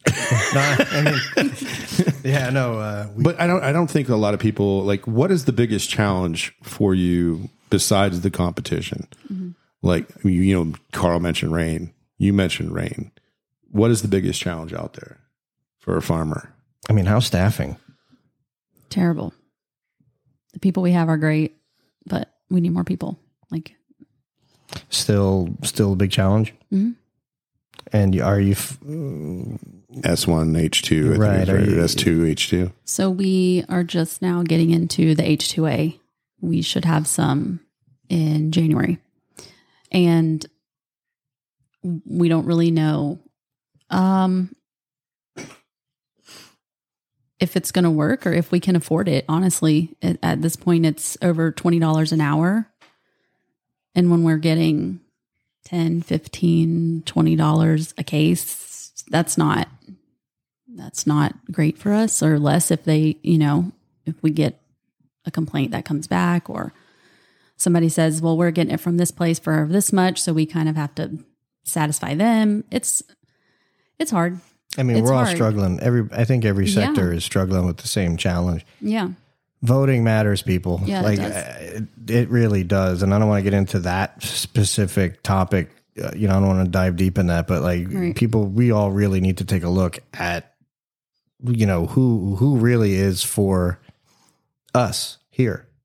But I don't think a lot of people, like, what is the biggest challenge for you besides the competition? Mm-hmm. Like, Carl mentioned rain. You mentioned rain. What is the biggest challenge out there for a farmer? I mean, how's staffing? Terrible. The people we have are great, but we need more people. Like, still a big challenge. Mm-hmm. And are you S1, H2, right? S2, H2. So we are just now getting into the H2A. We should have some in January, and we don't really know if it's going to work or if we can afford it. Honestly, at this point, it's over $20 an hour, and when we're getting $10, $15, $20 a case, that's not great for us, or less if they, if we get a complaint that comes back or somebody says, well, we're getting it from this place for this much. So we kind of have to satisfy them. It's hard. I mean, we're all struggling. I think every sector is struggling with the same challenge. Yeah. Voting matters, people. Yeah, it really does. And I don't want to get into that specific topic. I don't want to dive deep in that, but people, we all really need to take a look at, who really is for us here.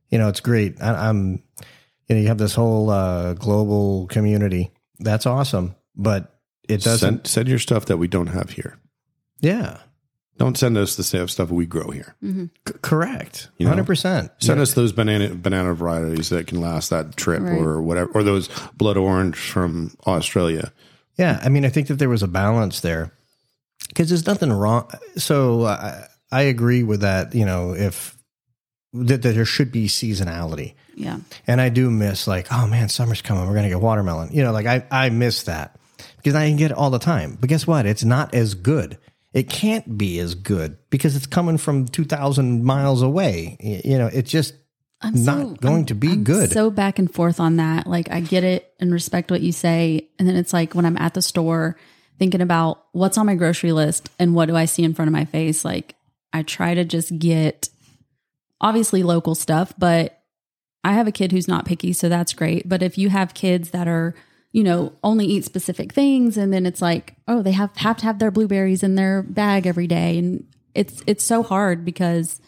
it's great. I'm you have this whole global community. That's awesome, but it doesn't send your stuff that we don't have here. Yeah. Don't send us the same stuff we grow here. Correct. 100%. Send us those banana varieties that can last that trip or whatever, or those blood orange from Australia. Yeah. I mean, I think that there was a balance there because there's nothing wrong. So I agree with that, if that there should be seasonality. Yeah. And I do miss like, oh man, summer's coming. We're going to get watermelon. I miss that because I can get it all the time. But guess what? It's not as good. It can't be as good because it's coming from 2,000 miles away. It's just not going to be good. So back and forth on that. Like I get it and respect what you say. And then it's like when I'm at the store thinking about what's on my grocery list and what do I see in front of my face. Like I try to just get obviously local stuff, but I have a kid who's not picky. So that's great. But if you have kids that are, only eat specific things. And then it's like, oh, they have to have their blueberries in their bag every day. And it's so hard because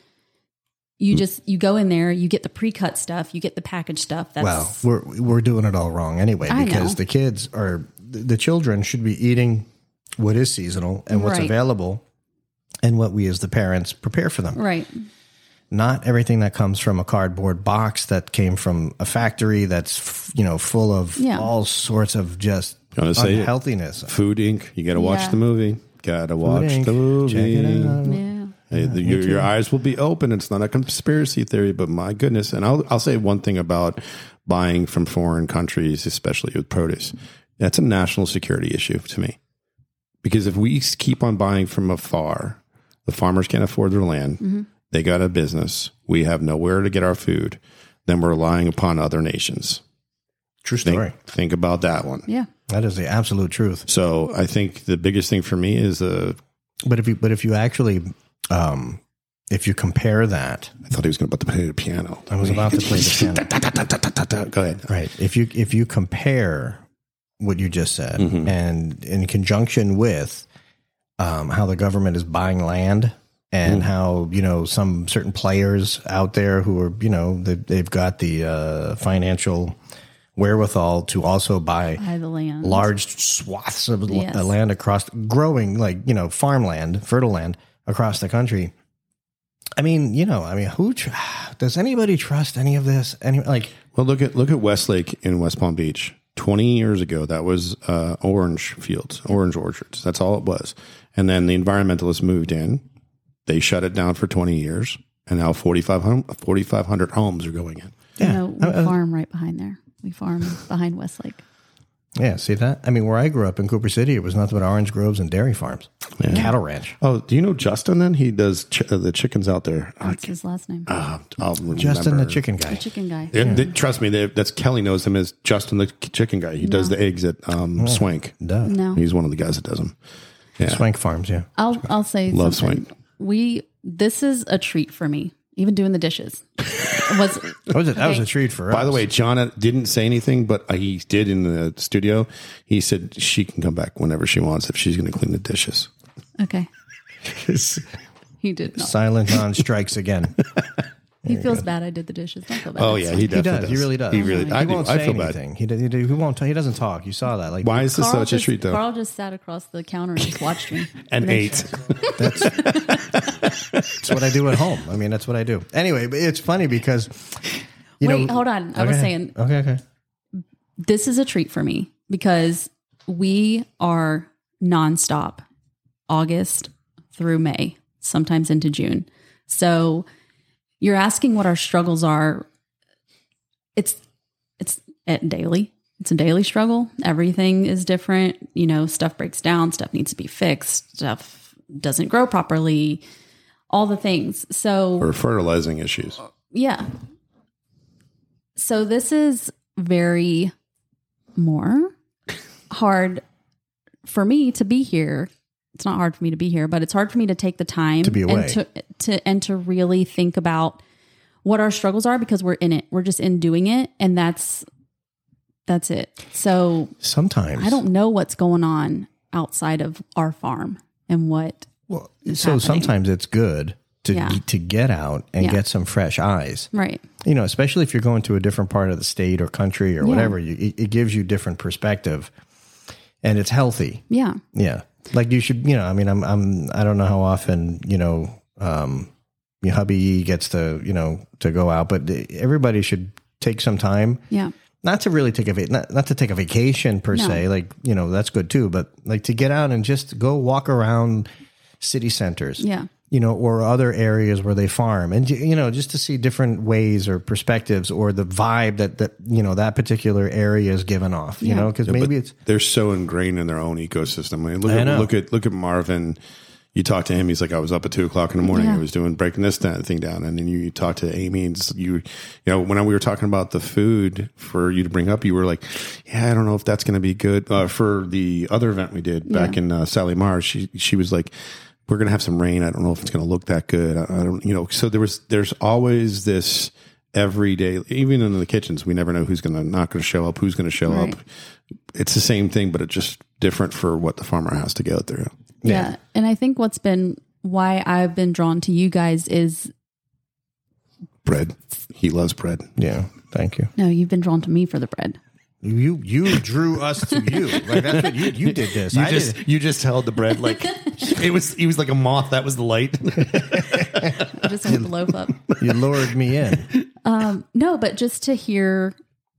you go in there, you get the pre-cut stuff, you get the packaged stuff. We're doing it all wrong anyway, because the children should be eating what is seasonal and what's available and what we as the parents prepare for them. Right. Not everything that comes from a cardboard box that came from a factory that's, full of all sorts of just unhealthiness. Food Inc. You got to watch the movie. Got to watch the movie. Check it out. Yeah. Your eyes will be open. It's not a conspiracy theory, but my goodness. And I'll say one thing about buying from foreign countries, especially with produce. That's a national security issue to me. Because if we keep on buying from afar, the farmers can't afford their land. Mm-hmm. They got a business. We have nowhere to get our food. Then we're relying upon other nations. True story. Think about that one. Yeah. That is the absolute truth. So I think the biggest thing for me is But if you actually, if you compare that, I thought he was going to play the piano. I was about to play the piano. Go ahead. Right. If you compare what you just said, and in conjunction with how the government is buying land. And how, some certain players out there who are, they've got the financial wherewithal to also buy the land, large swaths of land across, growing like, farmland, fertile land across the country. I mean, who does anybody trust any of this? Well, look at Westlake in West Palm Beach. 20 years ago, that was orange fields, orange orchards. That's all it was. And then the environmentalists moved in. They shut it down for 20 years, and now 4,500 homes are going in. Yeah. We farm right behind there. We farm behind Westlake. Yeah, see that? I mean, where I grew up in Cooper City, it was nothing but orange groves and dairy farms. Yeah. Cattle ranch. Oh, do you know Justin then? He does the chickens out there. What's his last name? I'll remember. Justin the chicken guy. The chicken guy. Trust me, that's Kelly knows him as Justin the chicken guy. He does the eggs at Swank. Duh. No. He's one of the guys that does them. Yeah. Swank Farms, yeah. I'll say Love something. Swank. This is a treat for me. Even doing the dishes that was a treat for us. By the way, John didn't say anything, but he did in the studio. He said she can come back whenever she wants if she's going to clean the dishes. Okay. He did not. Silent on strikes again. He feels bad I did the dishes. Don't feel bad. Oh yeah, he definitely does. He really does. He really. I won't do. say I feel anything. bad. He won't. He doesn't talk. You saw that. Like, why is this such a treat though? Carl just sat across the counter and just watched me and ate. That's what I do at home. I mean, that's what I do. Anyway, but it's funny because hold on. I was saying. Okay. This is a treat for me because we are nonstop August through May, sometimes into June. So you're asking what our struggles are. It's daily. It's a daily struggle. Everything is different. Stuff breaks down. Stuff needs to be fixed. Stuff doesn't grow properly. All the things. So or fertilizing issues. Yeah. So this is very more hard for me to be here. It's not hard for me to be here, but it's hard for me to take the time to be away and to really think about what our struggles are because we're in it. We're just in doing it. And that's it. So sometimes I don't know what's going on outside of our farm and what. Well, so sometimes it's good to get out and Yeah. get some fresh eyes. Right. You know, especially if you're going to a different part of the state or country or whatever, it gives you different perspective, and it's healthy. Yeah. Yeah. Like you should, you know, I mean, I don't know how often, you know, your hubby E gets to, you know, to go out, but everybody should take some time. Yeah. Not to really take not to take a vacation per se, like, you know, that's good too, but like to get out and just go walk around city centers. Yeah. You know, or other areas where they farm, and, you know, just to see different ways or perspectives or the vibe that you know, that particular area is given off, you know, because maybe it's, they're so ingrained in their own ecosystem. I mean, know. look at Marvin. You talk to him, he's like, I was up at 2:00 in the morning. Yeah. I was breaking this thing down. And then you talk to Amy, and you know, when we were talking about the food for you to bring up, you were like, yeah, I don't know if that's going to be good. For the other event we did back in Sally Mars, she was like, we're going to have some rain. I don't know if it's going to look that good. I don't, you know, so there's always this every day, even in the kitchens, we never know who's not going to show up, who's going to show Right. up. It's the same thing, but it's just different for what the farmer has to go through. Yeah. And I think why I've been drawn to you guys is, Bread. He loves bread. yeah, thank you. no, you've been drawn to me for the bread. You drew us to you. Like, that's what you did this. You just held the bread like he was like a moth. That was the light. I just hold the loaf up. You lured me in. No, but just to hear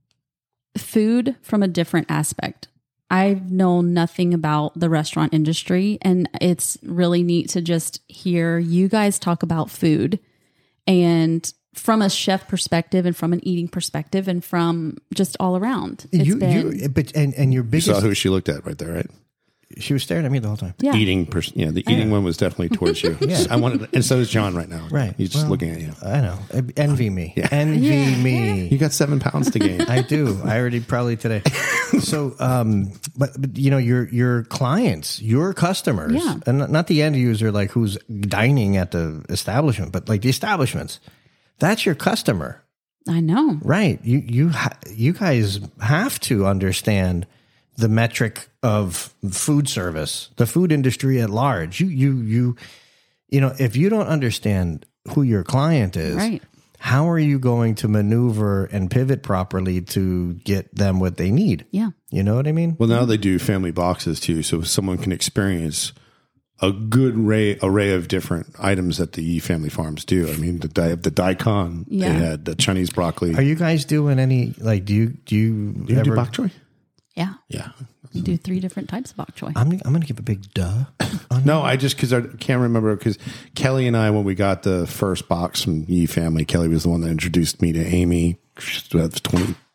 food from a different aspect. I've known nothing about the restaurant industry, and it's really neat to just hear you guys talk about food, and from a chef perspective and from an eating perspective and from just all around. And your You biggest, saw who she looked at right there, right? she was staring at me the whole time. yeah. Eating person. Yeah, the eating one was definitely towards you. Yeah. I wanted, and so is John right now. Right. He's just Well, looking at you. I know. Envy me. Yeah. Envy Yeah. me. You got 7 pounds to gain. I do. I already probably today. So, but you know, your clients, your customers, Yeah. and not the end user, like who's dining at the establishment, but like the establishments, that's your customer, I know. right? You guys have to understand the metric of food service, the food industry at large. You know, if you don't understand who your client is, Right. how are you going to maneuver and pivot properly to get them what they need? Yeah. You know what I mean? Well, now they do family boxes too, so someone can experience a good array of different items that the family farms do. I mean, the daikon, Yeah. they had the Chinese broccoli. Are you guys doing any, like, do you do you ever do bok choy? Yeah. Yeah. You do 3 different types of bok choy. I'm going to give a big duh. No, I just, because I can't remember, because Kelly and I, when we got the first box from Yee Family, Kelly was the one that introduced me to Amy. That was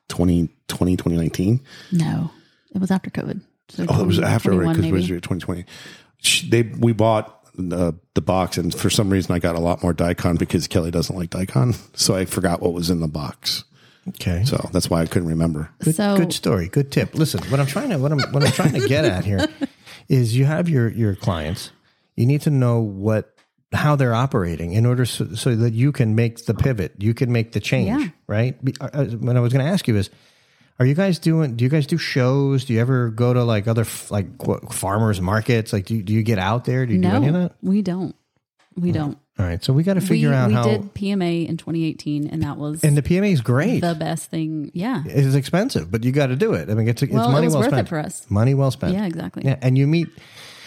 2019. No, it was after COVID. So Oh, it was after, right? 2021 Because it was maybe. 2020. We bought the box, and for some reason I got a lot more daikon because Kelly doesn't like daikon, so I forgot what was in the box. Okay. So that's why I couldn't remember. Good story. Good tip. Listen, what I'm trying to get at here is you have your clients. You need to know how they're operating in order so that you can make the pivot. You can make the change, Yeah. right? What I was going to ask you is, do you guys do shows? Do you ever go to like other farmers markets? Like, do you get out there? Do you do any of No, that? we don't. We don't. All right. So we got to figure out how. We did PMA in 2018, and that was And the PMA is great. the best thing. Yeah. It's expensive, but you got to do it. I mean, it's Well, money it was well worth spent it for us. Money well spent. Yeah, exactly. Yeah, and you meet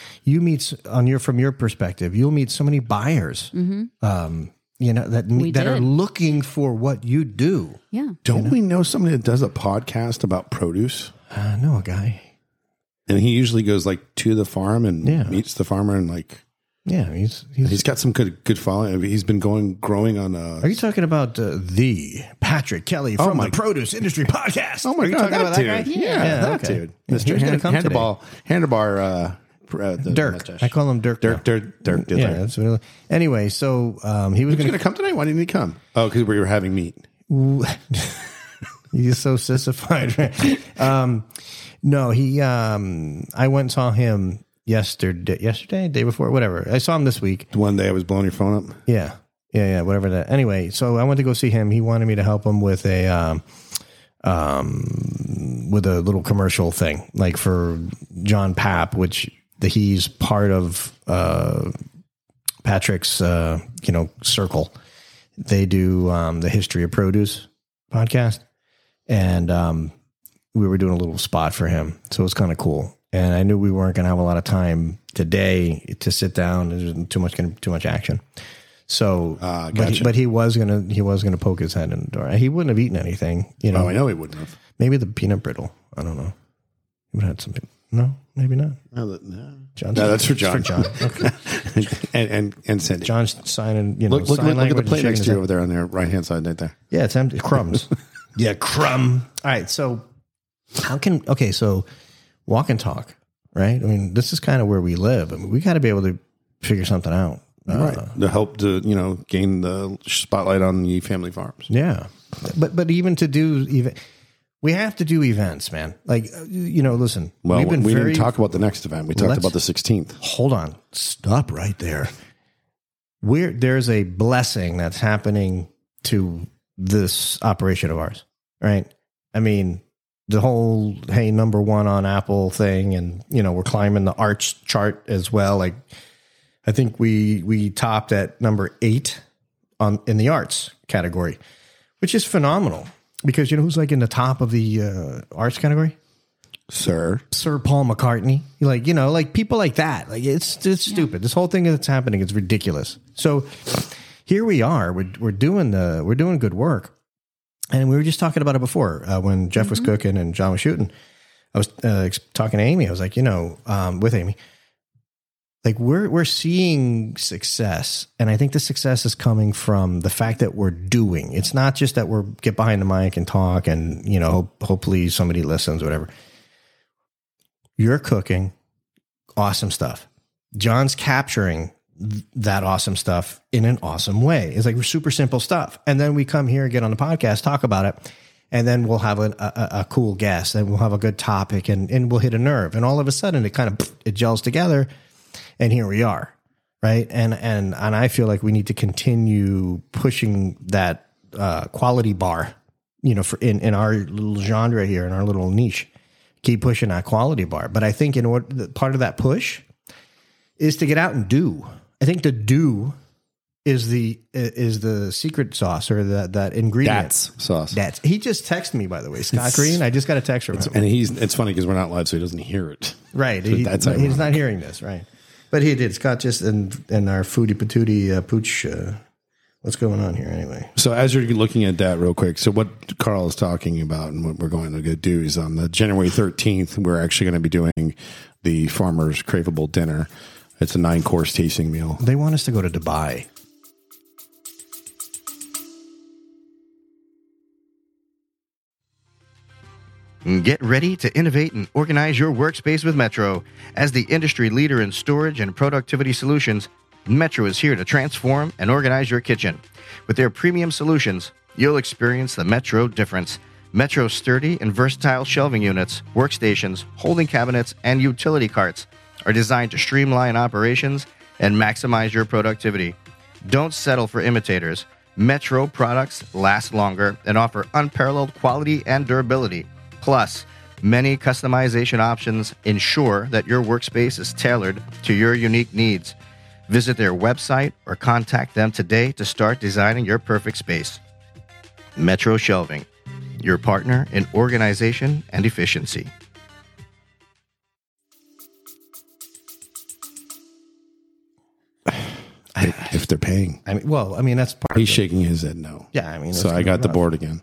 from your perspective, you'll meet so many buyers. Mm-hmm. You know that are did. looking for what you do. Yeah. Don't we know somebody that does a podcast about produce? I know a guy. And he usually goes like to the farm and Yeah. meets the farmer, and like Yeah, he's got some good following. He's been growing on. Are you talking about the Patrick Kelly from the Produce Industry Podcast? Oh my Are you God, talking about that that dude! guy? Yeah, that okay. dude, Yeah, he was gonna come today. Handlebar. The Dirk. mustache. I call him Dirk. now. Dirk. Yeah. That's really, anyway, so he was He's going going to come tonight. Why didn't he come? Oh, because we were having meat. He's so sissified, right? No, he. I went and saw him yesterday, day before, whatever. I saw him this week. One day I was blowing your phone up. Yeah, whatever that. Anyway, so I went to go see him. He wanted me to help him with a little commercial thing, like for John Papp, which he's part of Patrick's, circle. They do the History of Produce podcast, and we were doing a little spot for him, so it was kind of cool. And I knew we weren't going to have a lot of time today to sit down. There's too much action. So, gotcha. but he was gonna poke his head in the door. He wouldn't have eaten anything, you know. Oh, I know he wouldn't have. Maybe the peanut brittle. I don't know. He would have had something. No, maybe not. No, John. no, that's for John. It's for John. Okay. and Cindy. John's signing. Look at the plate next to you you over there on their right hand side, right there. Yeah, it's empty. Crumbs. Yeah, crumb. All right. So so walk and talk, right? I mean, this is kind of where we live. I mean, we got to be able to figure something out. Right. To help to, gain the spotlight on the family farms. Yeah. But even to do we have to do events, man. Like, listen. Well, we didn't talk about the next event. We talked about the 16th. Hold on. Stop right there. There's a blessing that's happening to this operation of ours, right? I mean, the whole, hey, number one on Apple thing, and, we're climbing the arch chart as well. Like, I think we topped at number 8 in the arts category, which is phenomenal because who's like in the top of the arts category? Sir Paul McCartney. Like people like that. Like it's stupid. This whole thing that's happening is ridiculous. So here we are. We're doing good work, and we were just talking about it before when Jeff was cooking and John was shooting. I was talking to Amy. I was like, with Amy. Like we're seeing success, and I think the success is coming from the fact that we're doing. It's not just that we're get behind the mic and talk, and hopefully somebody listens, whatever. You're cooking awesome stuff. John's capturing that awesome stuff in an awesome way. It's like super simple stuff, and then we come here, get on the podcast, talk about it, and then we'll have a cool guest, and we'll have a good topic, and we'll hit a nerve, and all of a sudden it gels together. And here we are, right? And I feel like we need to continue pushing that quality bar, for in our little genre here, in our little niche. Keep pushing that quality bar. But I think part of that push is to get out and do. I think the do is the secret sauce, or that ingredient. That's sauce. He just texted me, by the way, Scott Green. I just got a text from him, and it's funny because we're not live, so he doesn't hear it. Right, So he's not hearing this, right? But he did. Scott just in our foodie patootie pooch. What's going on here anyway? So as you're looking at that real quick, so what Carl is talking about and what we're going to go do is on the January 13th, we're actually going to be doing the Farmer's Craveable Dinner. It's a 9-course tasting meal. They want us to go to Dubai. Get ready to innovate and organize your workspace with Metro. As the industry leader in storage and productivity solutions, Metro is here to transform and organize your kitchen. With their premium solutions, you'll experience the Metro difference. Metro's sturdy and versatile shelving units, workstations, holding cabinets, and utility carts are designed to streamline operations and maximize your productivity. Don't settle for imitators. Metro products last longer and offer unparalleled quality and durability. Plus, many customization options ensure that your workspace is tailored to your unique needs. Visit their website or contact them today to start designing your perfect space. Metro Shelving, your partner in organization and efficiency. If they're paying. That's part He's of it. shaking his head no. Yeah, so I got the board again.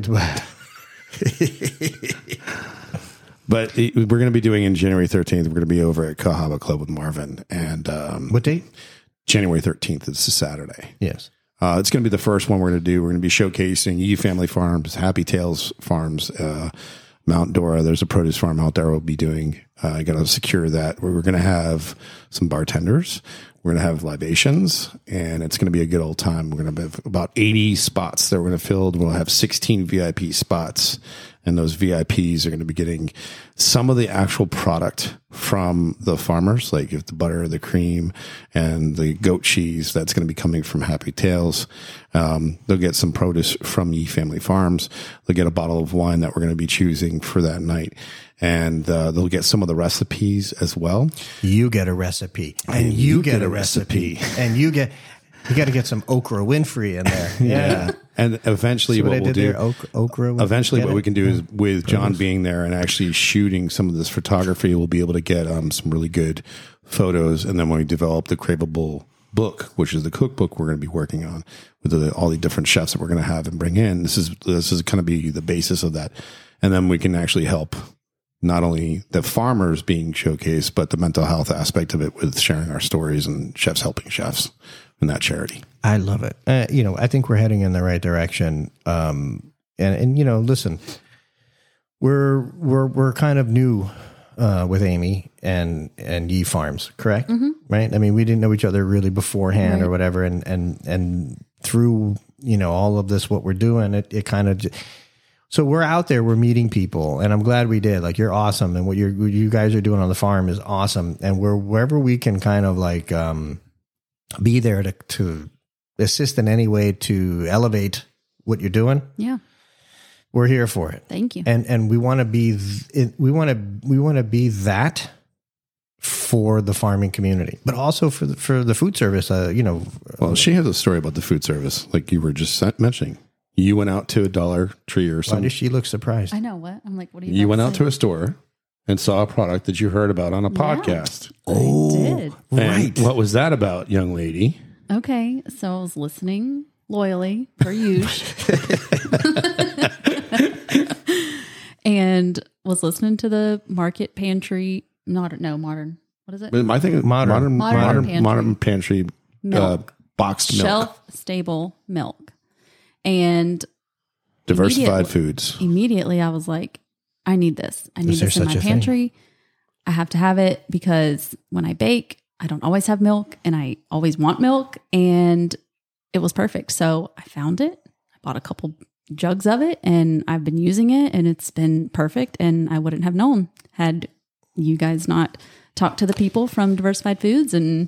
But we're going to be doing in January 13th. We're going to be over at Cahaba Club with Marvin. And what date? January 13th. It's a Saturday. Yes. It's going to be the first one we're going to do. We're going to be showcasing E Family Farms, Happy Tales Farms, Mount Dora. There's a produce farm out there we'll be doing. I got to secure that. We're going to have some bartenders. We're going to have libations, and it's going to be a good old time. We're going to have about 80 spots that we're going to fill. We'll have 16 VIP spots. and those VIPs are going to be getting some of the actual product from the farmers, like if the butter, the cream, and the goat cheese that's going to be coming from Happy Tales. They'll get some produce from Ye Family Farms. They'll get a bottle of wine that we're going to be choosing for that night. And they'll get some of the recipes as well. You get a recipe, and you get a recipe, and you got to get some Oprah Winfrey in there. Yeah. And eventually what we'll do, Oprah, what we can do is with John being there and actually shooting some of this photography, we'll be able to get some really good photos. And then when we develop the Craveable book, which is the cookbook we're going to be working on with all the different chefs that we're going to have and bring in, this is going to be the basis of that. And then we can actually help not only the farmers being showcased, but the mental health aspect of it with sharing our stories and chefs helping chefs in that charity. I love it. I think we're heading in the right direction. And listen, we're kind of new with Amy and Ye Farms, correct? Mm-hmm. Right? I mean, we didn't know each other really beforehand or whatever, and through all of this, what we're doing, it kind of. So we're out there, we're meeting people, and I'm glad we did. Like, you're awesome, and what you guys are doing on the farm is awesome, and wherever we can kind of like be there to assist in any way to elevate what you're doing. Yeah, we're here for it. Thank you. And we want to be we want to be that for the farming community, but also for the food service. Well, she has a story about the food service, like you were just mentioning. You went out to a Dollar Tree or something. Why does she look surprised? I know what. I'm like, what are you You went out to a store and saw a product that you heard about on a podcast. I did. Right. What was that about, young lady? Okay. So I was listening loyally, per usual. And was listening to the Market Pantry, modern. What is it? I think modern pantry boxed milk. Shelf-stable milk. And Diversified Foods. Immediately, I was like, I need this. I need this in my pantry. I have to have it because when I bake, I don't always have milk and I always want milk. And it was perfect. So I found it. I bought a couple jugs of it and I've been using it and it's been perfect. And I wouldn't have known had you guys not talked to the people from Diversified Foods. And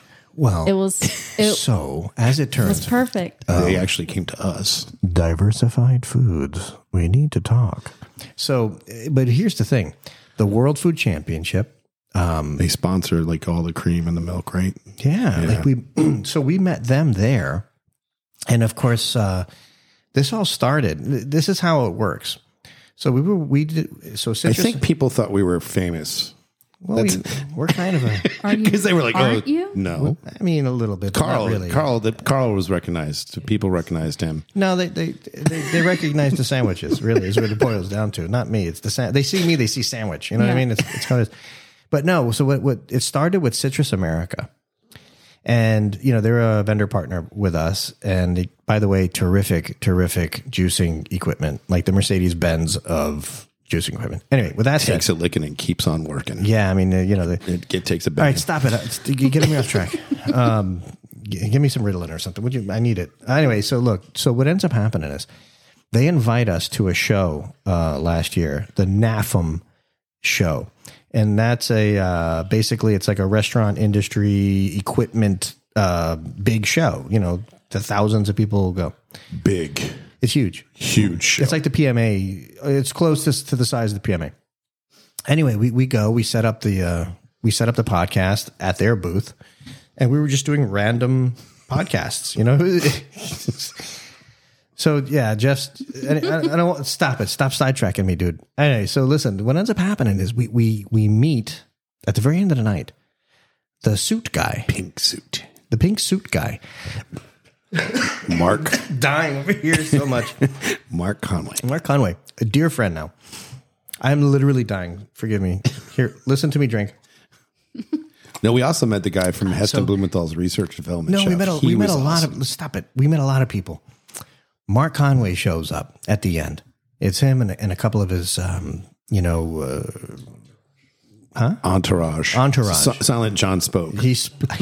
so as it turns, it was perfect. They actually came to us. Diversified Foods. We need to talk. So, but here's the thing: the World Food Championship. They sponsor like all the cream and the milk, right? Yeah. Like we met them there, and of course, this all started. This is how it works. So Citrus, I think people thought we were famous. Well, we're kind of because they were like, aren't you? No. I mean, a little bit. Carl, but not really. Carl was recognized. People recognized him. No, they recognize the sandwiches. Really, is what it boils down to. Not me. It's the they see me. They see sandwich. You know what I mean? It's kind of. But no. So what it started with Citrus America, and they're a vendor partner with us. And by the way, terrific juicing equipment, like the Mercedes-Benz of juicing equipment. Anyway, with that said, takes a licking and keeps on working. Yeah, I mean, it takes a bit. All right, stop it. You're getting me off track. Give me some Ritalin or something. I need it. Anyway, so what ends up happening is they invite us to a show last year, the NAFM show. And that's basically it's like a restaurant industry equipment big show. The thousands of people go. Big. It's huge. Huge show. It's like the PMA. It's close to the size of the PMA. Anyway, we go. We set up the podcast at their booth, and we were just doing random podcasts. So yeah, I don't want stop it. Stop sidetracking me, dude. Anyway, so listen. What ends up happening is we meet at the very end of the night. The suit guy, the pink suit guy. Mark dying over here so much. Mark Conway, a dear friend now. I'm literally dying. Forgive me. Here, listen to me drink. No, we also met the guy from Heston Blumenthal's research development. No, chef. we met a lot of. Stop it. We met a lot of people. Mark Conway shows up at the end. It's him and a couple of his, entourage. Silent John spoke. He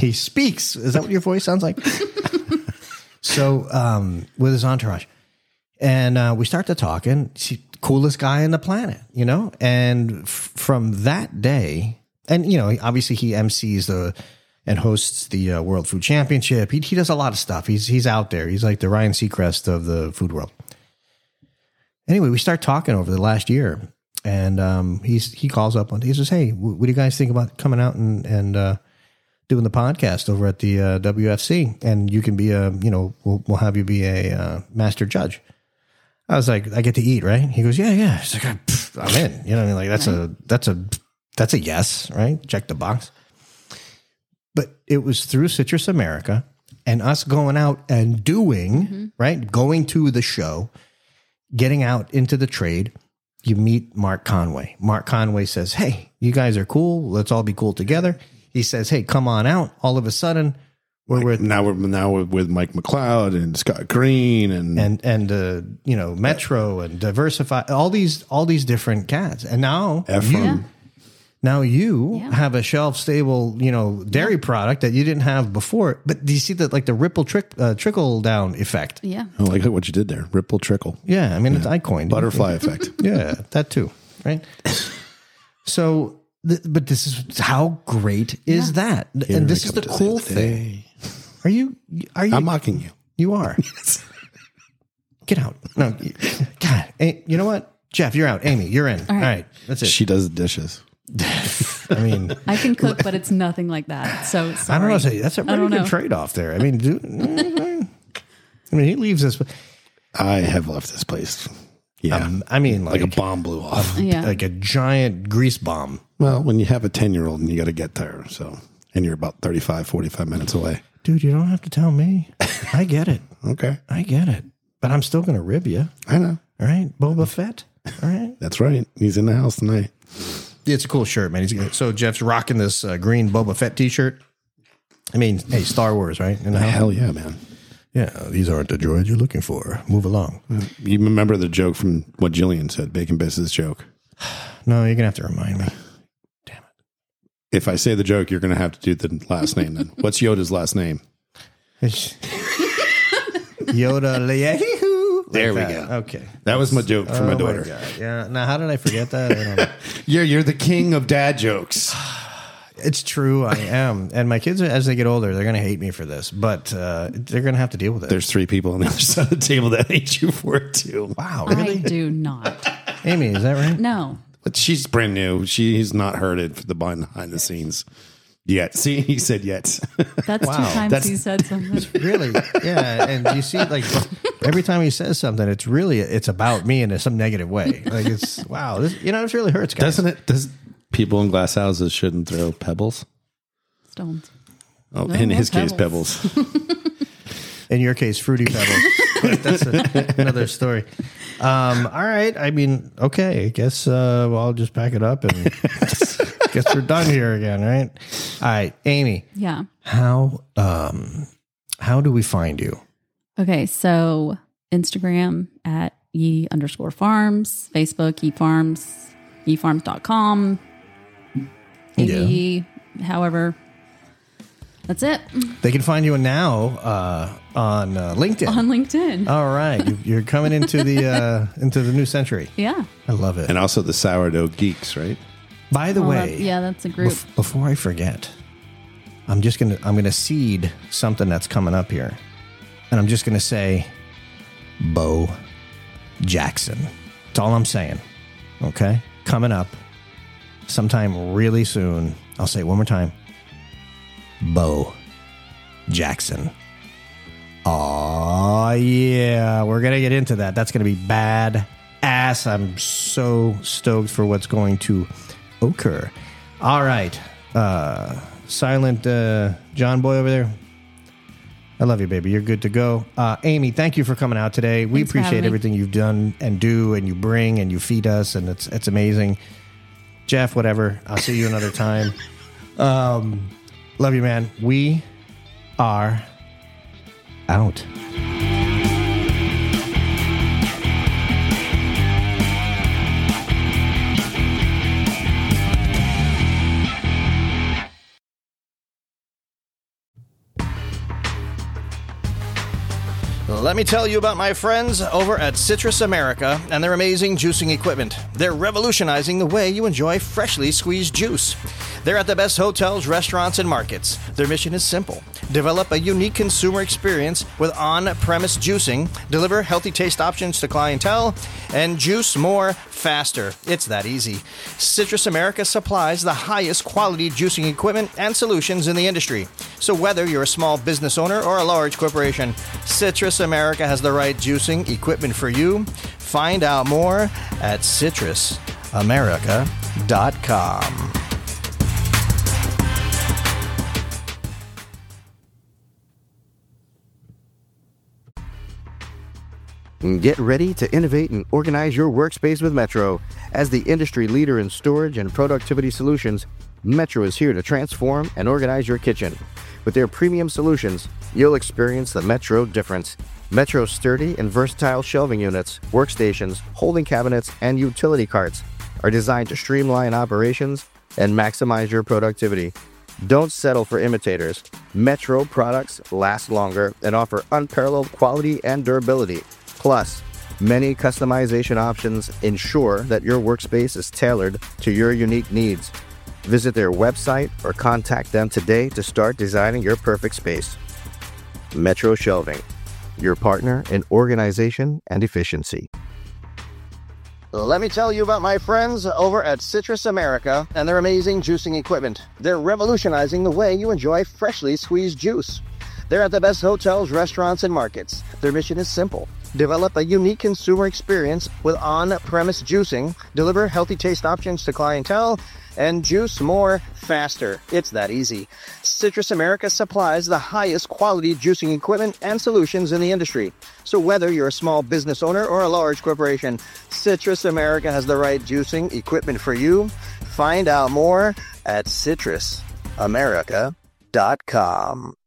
speaks. Is that what your voice sounds like? So with his entourage, And we start to talking. She's coolest guy on the planet, you know? And from that day, and, you know, obviously he MCs and hosts the World Food Championship. He does a lot of stuff. He's out there. He's like the Ryan Seacrest of the food world. Anyway, we start talking over the last year. And he calls up one day. He says, hey, what do you guys think about coming out and doing the podcast over at the WFC? And you can be we'll have you be a master judge. I was like, I get to eat, right? He goes, yeah. He's like, I'm in. You know what I mean? Like that's a yes, right? Check the box. But it was through Citrus America and us going out and doing, right? Going to the show, getting out into the trade. You meet Mark Conway. Mark Conway says, hey, you guys are cool. Let's all be cool together. He says, hey, come on out. All of a sudden, we're with Mike McLeod and Scott Green and Metro and Diversify, all these different cats. And now you have a shelf stable, dairy product that you didn't have before. But do you see that, like the ripple trickle down effect? Yeah. I like what you did there. Ripple trickle. Yeah. I mean, I coined butterfly effect. Yeah. That too. Right. So, but this is how great is that? Here and this is the cool thing. Are you? I'm mocking you. You are. Yes. Get out. No. God. You know what? Jeff, you're out. Amy, you're in. All right. That's it. She does the dishes. I mean, I can cook, but it's nothing like that. So sorry. I don't know. That's a pretty good trade-off there. I mean, he leaves this. I have left this place. Yeah. I mean, like a bomb blew off. Like a giant grease bomb. Well, when you have a 10-year-old and you got to get there. And you're about 35, 45 minutes away. Dude, you don't have to tell me. I get it. Okay. I get it. But I'm still going to rib you. I know. All right. Boba Fett. All right. That's right. He's in the house tonight. It's a cool shirt, man. So Jeff's rocking this green Boba Fett t-shirt. I mean, hey, Star Wars, right? Hell yeah, man. Yeah, these aren't the droids you're looking for. Move along. You remember the joke from what Jillian said, Bacon Biss's joke? No, you're going to have to remind me. Damn it. If I say the joke, you're going to have to do the last name then. What's Yoda's last name? Yoda Leahihu. There we go. Okay. That was my joke for my daughter. My God. Yeah. Now, how did I forget that? I don't know. You're the king of dad jokes. It's true. I am. And my kids, as they get older, they're going to hate me for this, but they're going to have to deal with it. There's 3 people on the other side of the table that hate you for it too. Wow. Really? I do not. Amy, is that right? No. But she's brand new. She's not heard it for the behind the scenes yet. See, he said yet. That's 2 times he said something. Really? Yeah. And you see, like, every time he says something, it's about me in some negative way. Like, it's, wow. This, it really hurts, guys. Doesn't it? People in glass houses shouldn't throw pebbles? Stones. Oh, no, in his case, pebbles. In your case, fruity pebbles. But that's another story. All right. I mean, okay. I guess I'll just pack it up and guess we're done here again, right? All right, Amy. Yeah. How do we find you? Okay, so Instagram at ye_farms, Facebook efarms, efarms.com, however. That's it. They can find you now on LinkedIn. On LinkedIn. All right, you're coming into the new century. Yeah, I love it. And also the Sourdough Geeks, right? By the way, that's a group. Before I forget, I'm gonna seed something that's coming up here, and I'm just gonna say, Bo Jackson. That's all I'm saying. Okay, coming up sometime really soon. I'll say it one more time. Bo Jackson. Oh yeah, we're gonna get into that. That's gonna be bad ass. I'm so stoked for what's going to occur. All right, silent John boy over there. I love you, baby. You're good to go. Amy, thank you for coming out today. We appreciate everything you've done and do, and you bring and you feed us, and it's amazing. Jeff, whatever. I'll see you another time. Love you, man. We are out. Let me tell you about my friends over at Citrus America and their amazing juicing equipment. They're revolutionizing the way you enjoy freshly squeezed juice. They're at the best hotels, restaurants, and markets. Their mission is simple: develop a unique consumer experience with on-premise juicing, deliver healthy taste options to clientele, and juice more faster. It's that easy. Citrus America supplies the highest quality juicing equipment and solutions in the industry. So whether you're a small business owner or a large corporation, Citrus America has the right juicing equipment for you. Find out more at citrusamerica.com. Get ready to innovate and organize your workspace with Metro. As the industry leader in storage and productivity solutions, Metro is here to transform and organize your kitchen. With their premium solutions, you'll experience the Metro difference. Metro's sturdy and versatile shelving units, workstations, holding cabinets, and utility carts are designed to streamline operations and maximize your productivity. Don't settle for imitators. Metro products last longer and offer unparalleled quality and durability. Plus, many customization options ensure that your workspace is tailored to your unique needs. Visit their website or contact them today to start designing your perfect space. Metro Shelving, your partner in organization and efficiency. Let me tell you about my friends over at Citrus America and their amazing juicing equipment. They're revolutionizing the way you enjoy freshly squeezed juice. They're at the best hotels, restaurants, and markets. Their mission is simple: develop a unique consumer experience with on-premise juicing, deliver healthy taste options to clientele, and juice more faster. It's that easy. Citrus America supplies the highest quality juicing equipment and solutions in the industry. So whether you're a small business owner or a large corporation, Citrus America has the right juicing equipment for you. Find out more at citrusamerica.com.